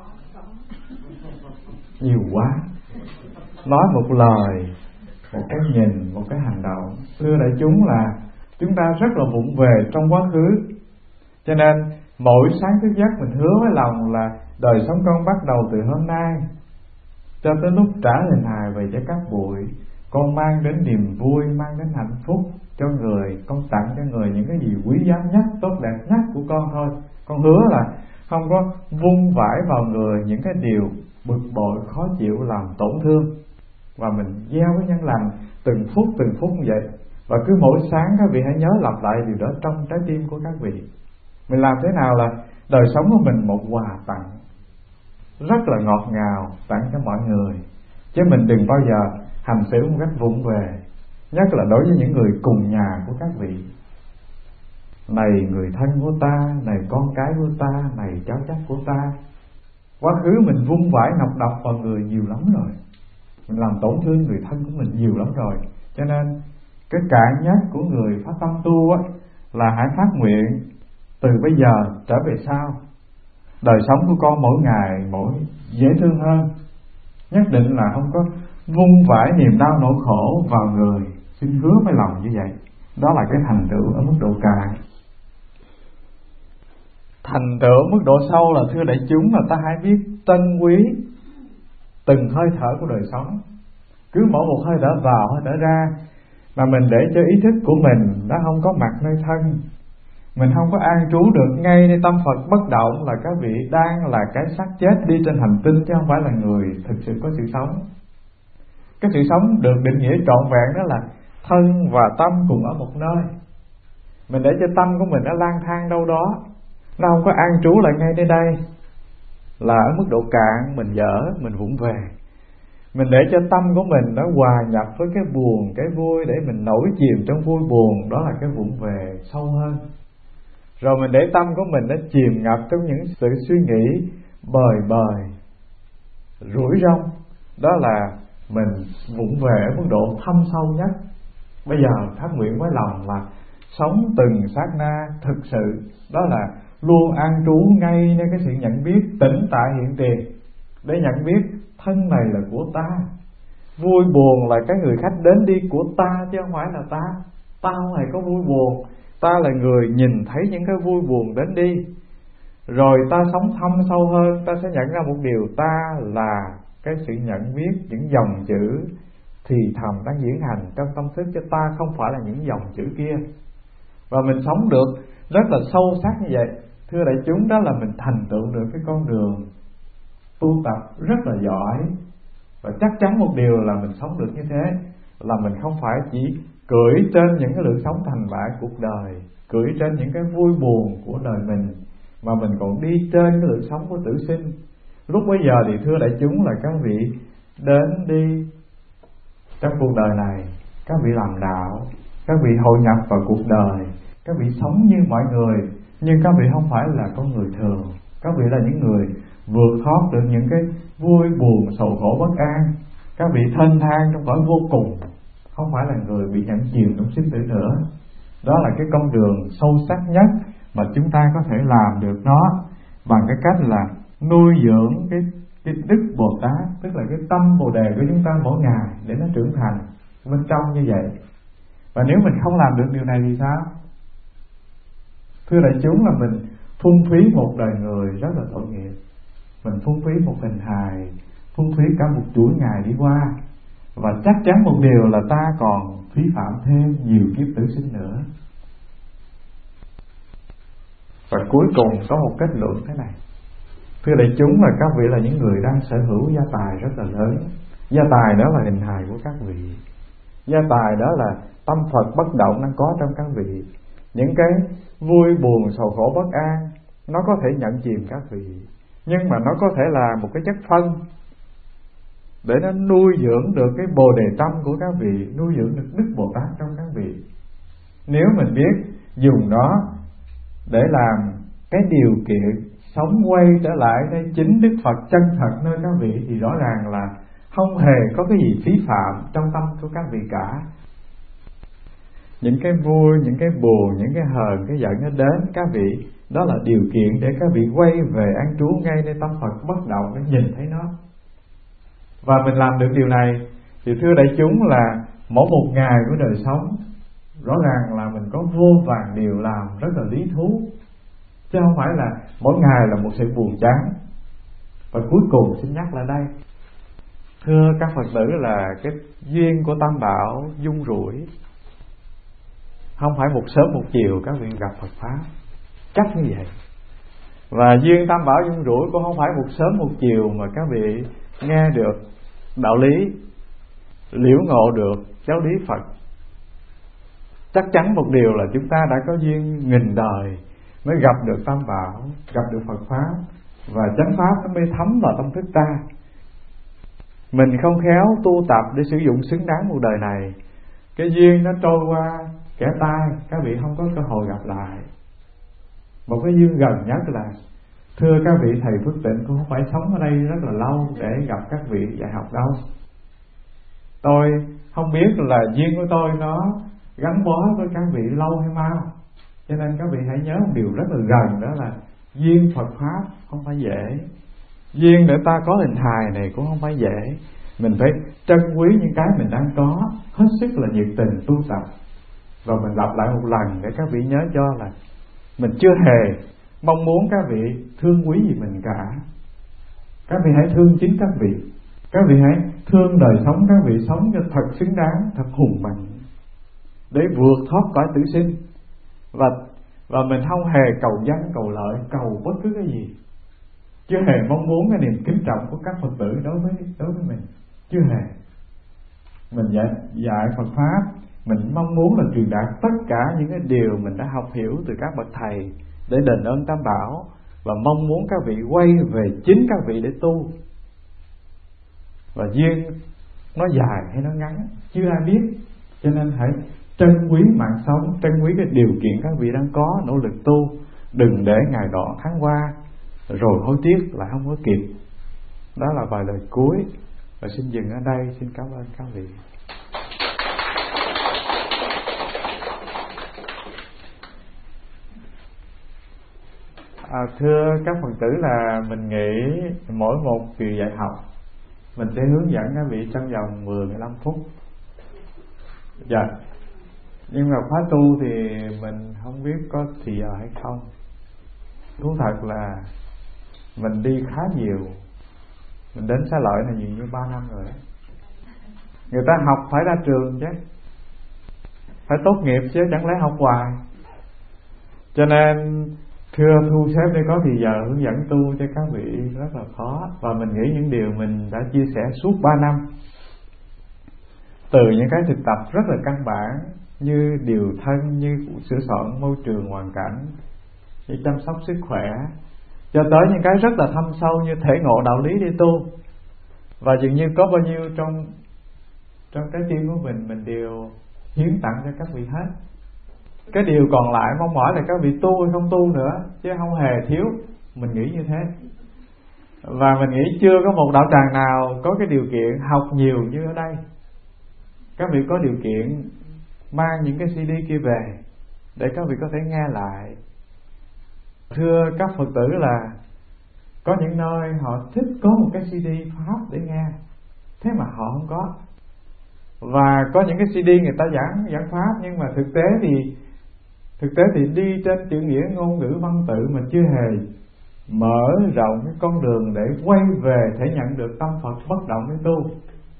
[SPEAKER 1] Nhiều quá. Nói một lời, một cái nhìn, một cái hành động. Thưa đại chúng, là chúng ta rất là vụng về trong quá khứ. Cho nên mỗi sáng thức giấc mình hứa với lòng là đời sống con bắt đầu từ hôm nay cho tới lúc trả hình hài về cho các bụi, con mang đến niềm vui, mang đến hạnh phúc cho người. Con tặng cho người những cái gì quý giá nhất, tốt đẹp nhất của con thôi. Con hứa là không có vung vãi vào người những cái điều bực bội, khó chịu, làm tổn thương. Và mình gieo với nhân lành từng phút như vậy. Và cứ mỗi sáng các vị hãy nhớ lặp lại điều đó trong trái tim của các vị. Mình làm thế nào là đời sống của mình một quà tặng rất là ngọt ngào tặng cho mọi người. Chứ mình đừng bao giờ hành xử một cách vụng về, nhất là đối với những người cùng nhà của các vị. Này người thân của ta, này con cái của ta, này cháu chắt của ta. Quá khứ mình vung vãi nọc độc vào người nhiều lắm rồi, mình làm tổn thương người thân của mình nhiều lắm rồi. Cho nên cái cạn nhất của người phát tâm tu là hãy phát nguyện từ bây giờ trở về sau, đời sống của con mỗi ngày mỗi dễ thương hơn. Nhất định là không có vung vãi niềm đau nỗi khổ vào người. Xin hứa với lòng như vậy. Đó là cái thành tựu ở mức độ cạn. thành tựu mức độ sâu là thưa đại chúng là ta hãy biết trân quý từng hơi thở của đời sống. Cứ mỗi một hơi thở vào hơi thở ra, mà mình để cho ý thức của mình nó không có mặt nơi thân, mình không có an trú được ngay nơi tâm Phật bất động, là các vị đang là cái xác chết đi trên hành tinh, chứ không phải là người thực sự có sự sống. Cái sự sống được định nghĩa trọn vẹn đó là thân và tâm cùng ở một nơi. Mình để cho tâm của mình nó lang thang đâu đó, nó không có an trú lại ngay nơi đây, là ở mức độ cạn, mình dở, mình vụng về. Mình để cho tâm của mình nó hòa nhập với cái buồn, cái vui, để mình nổi chìm trong vui buồn, đó là cái vụng về sâu hơn. Rồi mình để tâm của mình nó chìm ngập trong những sự suy nghĩ bời bời, rủi rong, đó là mình vụng về ở mức độ thâm sâu nhất. Bây giờ phát nguyện với lòng là sống từng sát na thực sự, đó là luôn an trú ngay nơi cái sự nhận biết tĩnh tại hiện tiền, để nhận biết thân này là của ta, vui buồn là cái người khách đến đi của ta, chứ không phải là ta. Ta không hề có vui buồn, ta là người nhìn thấy những cái vui buồn đến đi. Rồi ta sống thâm sâu hơn, ta sẽ nhận ra một điều, ta là cái sự nhận biết những dòng chữ thì thầm đang diễn hành trong tâm thức, cho ta không phải là những dòng chữ kia. Và mình sống được rất là sâu sắc như vậy, thưa đại chúng, đó là mình thành tựu được cái con đường tu tập rất là giỏi. Và chắc chắn một điều là mình sống được như thế là mình không phải chỉ cưỡi trên những cái lượng sống thành bại cuộc đời, cưỡi trên những cái vui buồn của đời mình, mà mình còn đi trên cái lượng sống của tử sinh. Lúc bấy giờ thì thưa đại chúng là các vị đến đi trong cuộc đời này, các vị làm đạo, các vị hội nhập vào cuộc đời, các vị sống như mọi người, nhưng các vị không phải là con người thường. Các vị là những người vượt thoát được những cái vui buồn sầu khổ bất an. Các vị thênh thang trong cõi vô cùng, không phải là người bị nhẫn chìm trong sinh tử nữa. Đó là cái con đường sâu sắc nhất mà chúng ta có thể làm được nó, bằng cái cách là nuôi dưỡng cái đức Bồ Tát, tức là cái tâm Bồ Đề của chúng ta mỗi ngày, để nó trưởng thành bên trong như vậy. Và nếu mình không làm được điều này thì sao? Thưa đại chúng, là mình phung phí một đời người rất là tội nghiệp. Mình phung phí một hình hài, phung phí cả một chuỗi ngày đi qua. Và chắc chắn một điều là ta còn phí phạm thêm nhiều kiếp tử sinh nữa. Và cuối cùng có một kết luận thế này. Thưa đại chúng, là các vị là những người đang sở hữu gia tài rất là lớn. Gia tài đó là hình hài của các vị. Gia tài đó là tâm Phật bất động đang có trong các vị. Những cái vui buồn sầu khổ bất an nó có thể nhận chìm các vị, nhưng mà nó có thể là một cái chất phân để nó nuôi dưỡng được cái Bồ Đề tâm của các vị, nuôi dưỡng được Đức Bồ Tát trong các vị. Nếu mình biết dùng nó để làm cái điều kiện sống quay trở lại nơi chính Đức Phật chân thật nơi các vị, thì rõ ràng là không hề có cái gì phí phạm trong tâm của các vị cả. Những cái vui, những cái buồn, những cái hờn, cái giận nó đến các vị, đó là điều kiện để các vị quay về an trú ngay nơi tâm Phật bất động, để nhìn thấy nó. Và mình làm được điều này thì thưa đại chúng là mỗi một ngày của đời sống, rõ ràng là mình có vô vàn điều làm rất là lý thú, chứ không phải là mỗi ngày là một sự buồn chán. Và cuối cùng xin nhắc lại đây, thưa các Phật tử, là cái duyên của Tam Bảo dung rủi, không phải một sớm một chiều các vị gặp Phật Pháp, chắc như vậy. Và duyên Tam Bảo dung rủi cũng không phải một sớm một chiều mà các vị nghe được đạo lý, liễu ngộ được giáo lý Phật. Chắc chắn một điều là chúng ta đã có duyên nghìn đời mới gặp được Tam Bảo, gặp được Phật Pháp, và chánh Pháp nó mới thấm vào tâm thức ta. Mình không khéo tu tập để sử dụng xứng đáng một đời này, cái duyên nó trôi qua kẻ tai, các vị không có cơ hội gặp lại. Một cái duyên gần nhất là, thưa các vị, thầy Phước Tịnh cũng không phải sống ở đây rất là lâu để gặp các vị dạy học đâu. Tôi không biết là duyên của tôi nó gắn bó với các vị lâu hay mau, cho nên các vị hãy nhớ một điều rất là gần, đó là duyên Phật Pháp không phải dễ. Duyên để ta có hình hài này cũng không phải dễ. Mình phải trân quý những cái mình đang có, hết sức là nhiệt tình tu tập. Và mình lặp lại một lần để các vị nhớ cho là mình chưa hề mong muốn các vị thương quý gì mình cả. Các vị hãy thương chính các vị. Các vị hãy thương đời sống các vị sống cho thật xứng đáng, thật hùng mạnh, để vượt thoát cõi tử sinh. Và mình không hề cầu danh, cầu lợi, cầu bất cứ cái gì. Chưa hề mong muốn cái niềm kính trọng của các Phật tử đối với mình. Chưa hề. Mình dạy Phật Pháp, mình mong muốn là truyền đạt tất cả những cái điều mình đã học hiểu từ các bậc thầy để đền ơn Tam Bảo, và mong muốn các vị quay về chính các vị để tu. Và duyên nó dài hay nó ngắn chưa ai biết, cho nên hãy trân quý mạng sống, trân quý cái điều kiện các vị đang có, nỗ lực tu, đừng để ngày đó tháng qua rồi hối tiếc lại không có kịp. Đó là vài lời cuối, và xin dừng ở đây. Xin cảm ơn các vị. Thưa các Phật tử, là mình nghĩ mỗi một kỳ dạy học mình sẽ hướng dẫn các vị trong vòng 10-15 phút. Dạ. Nhưng mà khóa tu thì mình không biết có thì giờ hay không. Thú thật là mình đi khá nhiều. Mình đến Xá Lợi này nhiều như 3 năm rồi đó. Người ta học phải ra trường chứ, phải tốt nghiệp chứ, chẳng lẽ học hoài. Cho nên thưa thu xếp để có thì giờ hướng dẫn tu cho các vị rất là khó. Và mình nghĩ những điều mình đã chia sẻ suốt 3 năm, từ những cái thực tập rất là căn bản như điều thân, như sửa soạn môi trường hoàn cảnh, như chăm sóc sức khỏe, cho tới những cái rất là thâm sâu như thể ngộ đạo lý để tu. Và dường như có bao nhiêu trong trái tim của mình đều hiến tặng cho các vị hết. Cái điều còn lại mong mỏi là các vị tu hay không tu nữa, chứ không hề thiếu. Mình nghĩ như thế. Và mình nghĩ chưa có một đạo tràng nào có cái điều kiện học nhiều như ở đây. Các vị có điều kiện mang những cái CD kia về để các vị có thể nghe lại. Thưa các Phật tử, là có những nơi họ thích có một cái CD Pháp để nghe, thế mà họ không có. Và có những cái CD người ta giảng Pháp, nhưng mà thực tế thì đi trên chữ nghĩa ngôn ngữ văn tự mà chưa hề mở rộng cái con đường để quay về thể nhận được tâm Phật bất động để tu.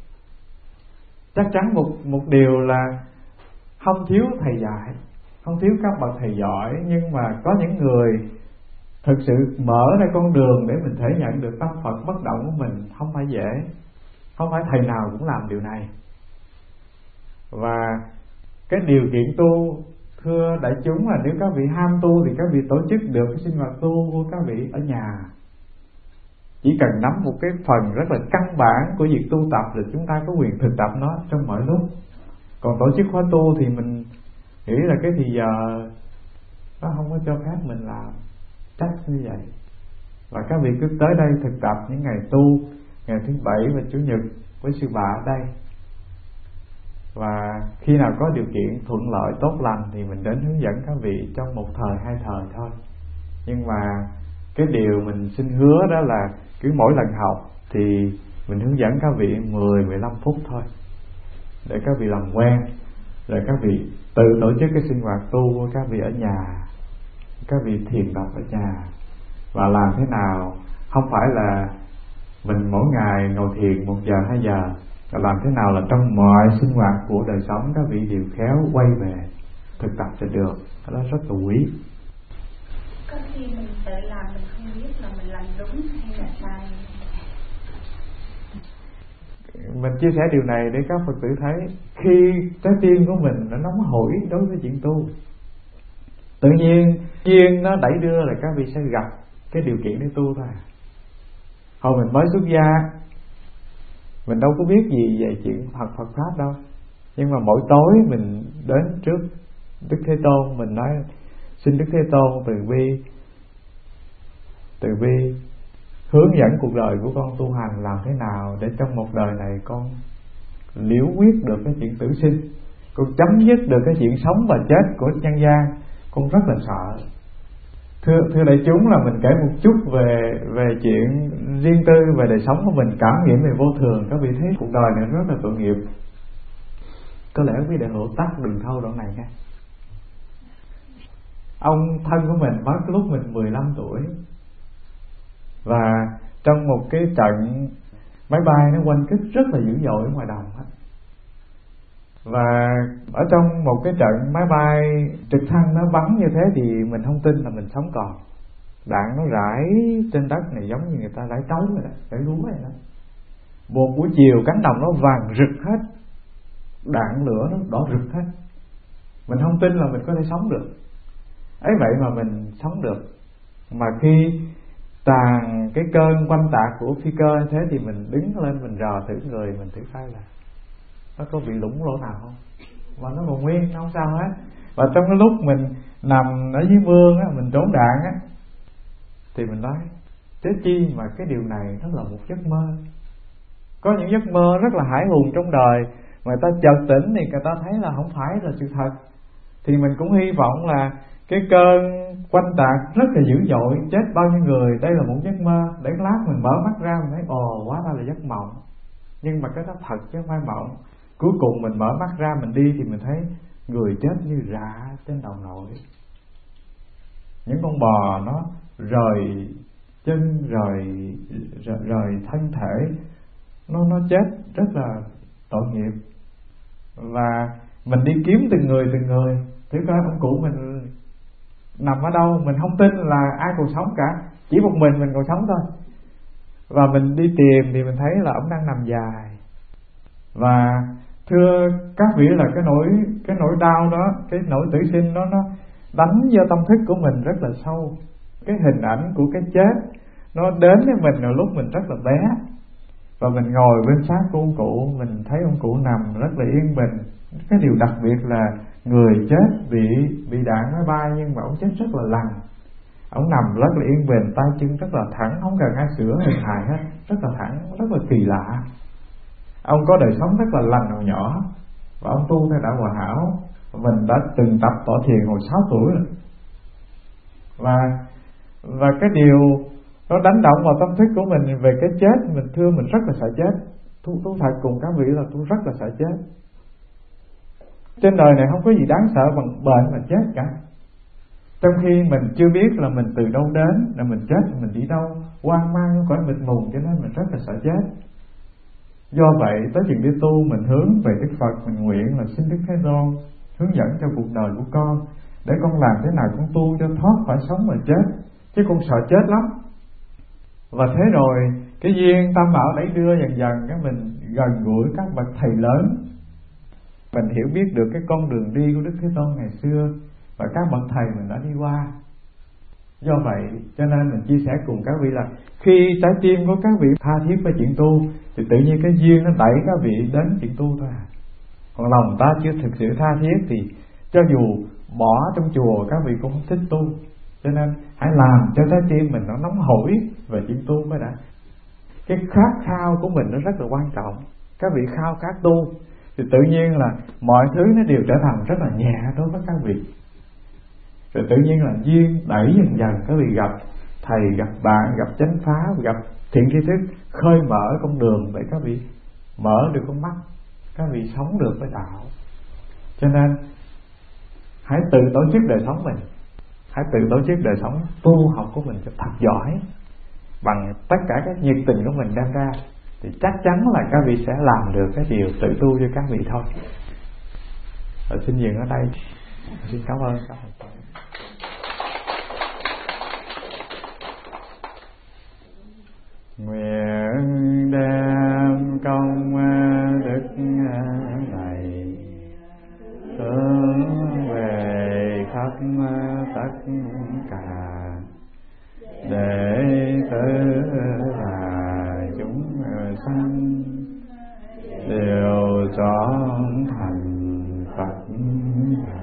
[SPEAKER 1] Chắc chắn một điều là không thiếu thầy dạy, không thiếu các bậc thầy giỏi, nhưng mà có những người thực sự mở ra con đường để mình thể nhận được tâm Phật bất động của mình không phải dễ. Không phải thầy nào cũng làm điều này. Và cái điều kiện tu, thưa đại chúng, là nếu các vị ham tu thì các vị tổ chức được cái sinh hoạt tu của các vị ở nhà. Chỉ cần nắm một cái phần rất là căn bản của việc tu tập là chúng ta có quyền thực tập nó trong mọi lúc. Còn tổ chức khóa tu thì mình nghĩ là cái thì giờ nó không có cho phép mình làm chắc như vậy. Và các vị cứ tới đây thực tập những ngày tu, ngày thứ Bảy và Chủ nhật với sư bà ở đây. Và khi nào có điều kiện thuận lợi tốt lành thì mình đến hướng dẫn các vị trong một thời hai thời thôi. Nhưng mà cái điều mình xin hứa đó là cứ mỗi lần học thì mình hướng dẫn các vị 10-15 phút thôi, để các vị làm quen, rồi các vị tự tổ chức cái sinh hoạt tu của các vị ở nhà, các vị thiền đọc ở nhà. Và làm thế nào không phải là mình mỗi ngày ngồi thiền 1 giờ 2 giờ, và làm thế nào là trong mọi sinh hoạt của đời sống các vị đều khéo quay về thực tập cho được. Đó rất là quý.
[SPEAKER 2] Có khi mình tự làm mình không biết là mình làm đúng hay là sai.
[SPEAKER 1] Mình chia sẻ điều này để các Phật tử thấy, khi trái tim của mình nó nóng hổi đối với chuyện tu, tự nhiên duyên nó đẩy đưa là các vị sẽ gặp cái điều kiện để tu thôi. Hồi mình mới xuất gia, mình đâu có biết gì về chuyện Phật Pháp đâu, nhưng mà mỗi tối mình đến trước Đức Thế Tôn, mình nói xin Đức Thế Tôn từ bi hướng dẫn cuộc đời của con tu hành làm thế nào để trong một đời này con liễu quyết được cái chuyện tử sinh, con chấm dứt được cái chuyện sống và chết của nhân gian. Con rất là sợ. Thưa đại chúng, là mình kể một chút về chuyện riêng tư về đời sống của mình, cảm nghiệm về vô thường. Các vị thấy cuộc đời này rất là tội nghiệp. Có lẽ quý đại hữu tắt đường thâu đoạn này nha. Ông thân của mình mất lúc mình 15 tuổi. Và trong một cái trận máy bay nó quanh kích rất là dữ dội ở ngoài đồng hết. Và ở trong một cái trận máy bay trực thăng nó bắn như thế thì mình không tin là mình sống còn. Đạn nó rải trên đất này giống như người ta rải trấu vậy đó, rải lúa vậy đó. Một buổi chiều cánh đồng nó vàng rực hết, đạn lửa nó đỏ rực hết. Mình không tin là mình có thể sống được. Ấy vậy mà mình sống được. Mà khi tàn cái cơn quanh tạc của phi cơ thế thì mình đứng lên, mình rờ thử người mình, thử coi là nó có bị lủng lỗ nào không, mà nó còn nguyên, nó không sao hết. Và trong cái lúc mình nằm ở dưới mương á, mình trốn đạn á, thì mình nói thế chi mà cái điều này nó là một giấc mơ. Có những giấc mơ rất là hãi hùng trong đời mà người ta chợt tỉnh thì người ta thấy là không phải là sự thật. Thì mình cũng hy vọng là cái cơn quanh tạc rất là dữ dội, chết bao nhiêu người, đây là một giấc mơ. Để lát mình mở mắt ra mình thấy ồ, hóa ra là giấc mộng. Nhưng mà cái đó thật chứ không phải mộng. Cuối cùng mình mở mắt ra mình đi thì mình thấy người chết như rạ trên đầu nổi. Những con bò nó rời chân, rời thân thể, nó chết rất là tội nghiệp. Và mình đi kiếm từng người thử coi ông cụ mình nằm ở đâu. Mình không tin là ai còn sống cả, chỉ một mình còn sống thôi. Và mình đi tìm thì mình thấy là ông đang nằm dài. Và thưa các vị là cái nỗi đau đó, cái nỗi tử sinh đó, nó đánh vô tâm thức của mình rất là sâu. Cái hình ảnh của cái chết nó đến với mình ở lúc mình rất là bé. Và mình ngồi bên xác của ông cụ, mình thấy ông cụ nằm rất là yên bình. Cái điều đặc biệt là người chết bị đạn máy bay nhưng mà ông chết rất là lành. Ông nằm rất là yên bình, tay chân rất là thẳng, không cần ai sửa hình hài hết, rất là thẳng, rất là kỳ lạ. Ông có đời sống rất là lành hồi nhỏ, và ông tu theo đạo Hòa Hảo. Mình đã từng tập tọa thiền hồi 6 tuổi rồi. Và cái điều nó đánh động vào tâm thức của mình về cái chết, mình thưa mình rất là sợ chết. Tôi thật cùng các vị là tôi rất là sợ chết. Trên đời này không có gì đáng sợ bằng bệnh mà chết cả. Trong khi mình chưa biết là mình từ đâu đến, là mình chết mình đi đâu, hoang mang cõi mịt mùng, cho nên mình rất là sợ chết. Do vậy tới chuyện đi tu mình hướng về Đức Phật, mình nguyện là xin Đức Thế Tôn hướng dẫn cho cuộc đời của con, để con làm thế nào con tu cho thoát khỏi sống và chết, chứ con sợ chết lắm. Và thế rồi cái duyên tam bảo đẩy đưa dần dần cái mình gần gũi các bậc thầy lớn. Mình hiểu biết được cái con đường đi của Đức Thế Tôn ngày xưa và các bậc thầy mình đã đi qua. Do vậy cho nên mình chia sẻ cùng các vị là khi trái tim của các vị tha thiết với chuyện tu thì tự nhiên cái duyên nó đẩy các vị đến chuyện tu thôi à. Còn lòng ta chưa thực sự tha thiết thì cho dù bỏ trong chùa các vị cũng không thích tu. Cho nên hãy làm cho trái tim mình nó nóng hổi về chuyện tu mới đã. Cái khát khao của mình nó rất là quan trọng. Các vị khao khát tu thì tự nhiên là mọi thứ nó đều trở thành rất là nhẹ đối với các vị. Rồi tự nhiên là duyên đẩy dần dần các vị gặp thầy, gặp bạn, gặp chánh pháp, gặp thiện tri thức, khơi mở con đường để các vị mở được con mắt, các vị sống được với đạo. Cho nên hãy tự tổ chức đời sống mình, hãy tự tổ chức đời sống tu học của mình cho thật giỏi, bằng tất cả các nhiệt tình của mình đem ra, thì chắc chắn là các vị sẽ làm được cái điều tự tu cho các vị thôi. Rồi xin dừng ở đây. Xin cảm ơn các vị. Nguyện đem công đức này hướng về khắp tất cả đệ tử và chúng sanh đều trọn thành Phật.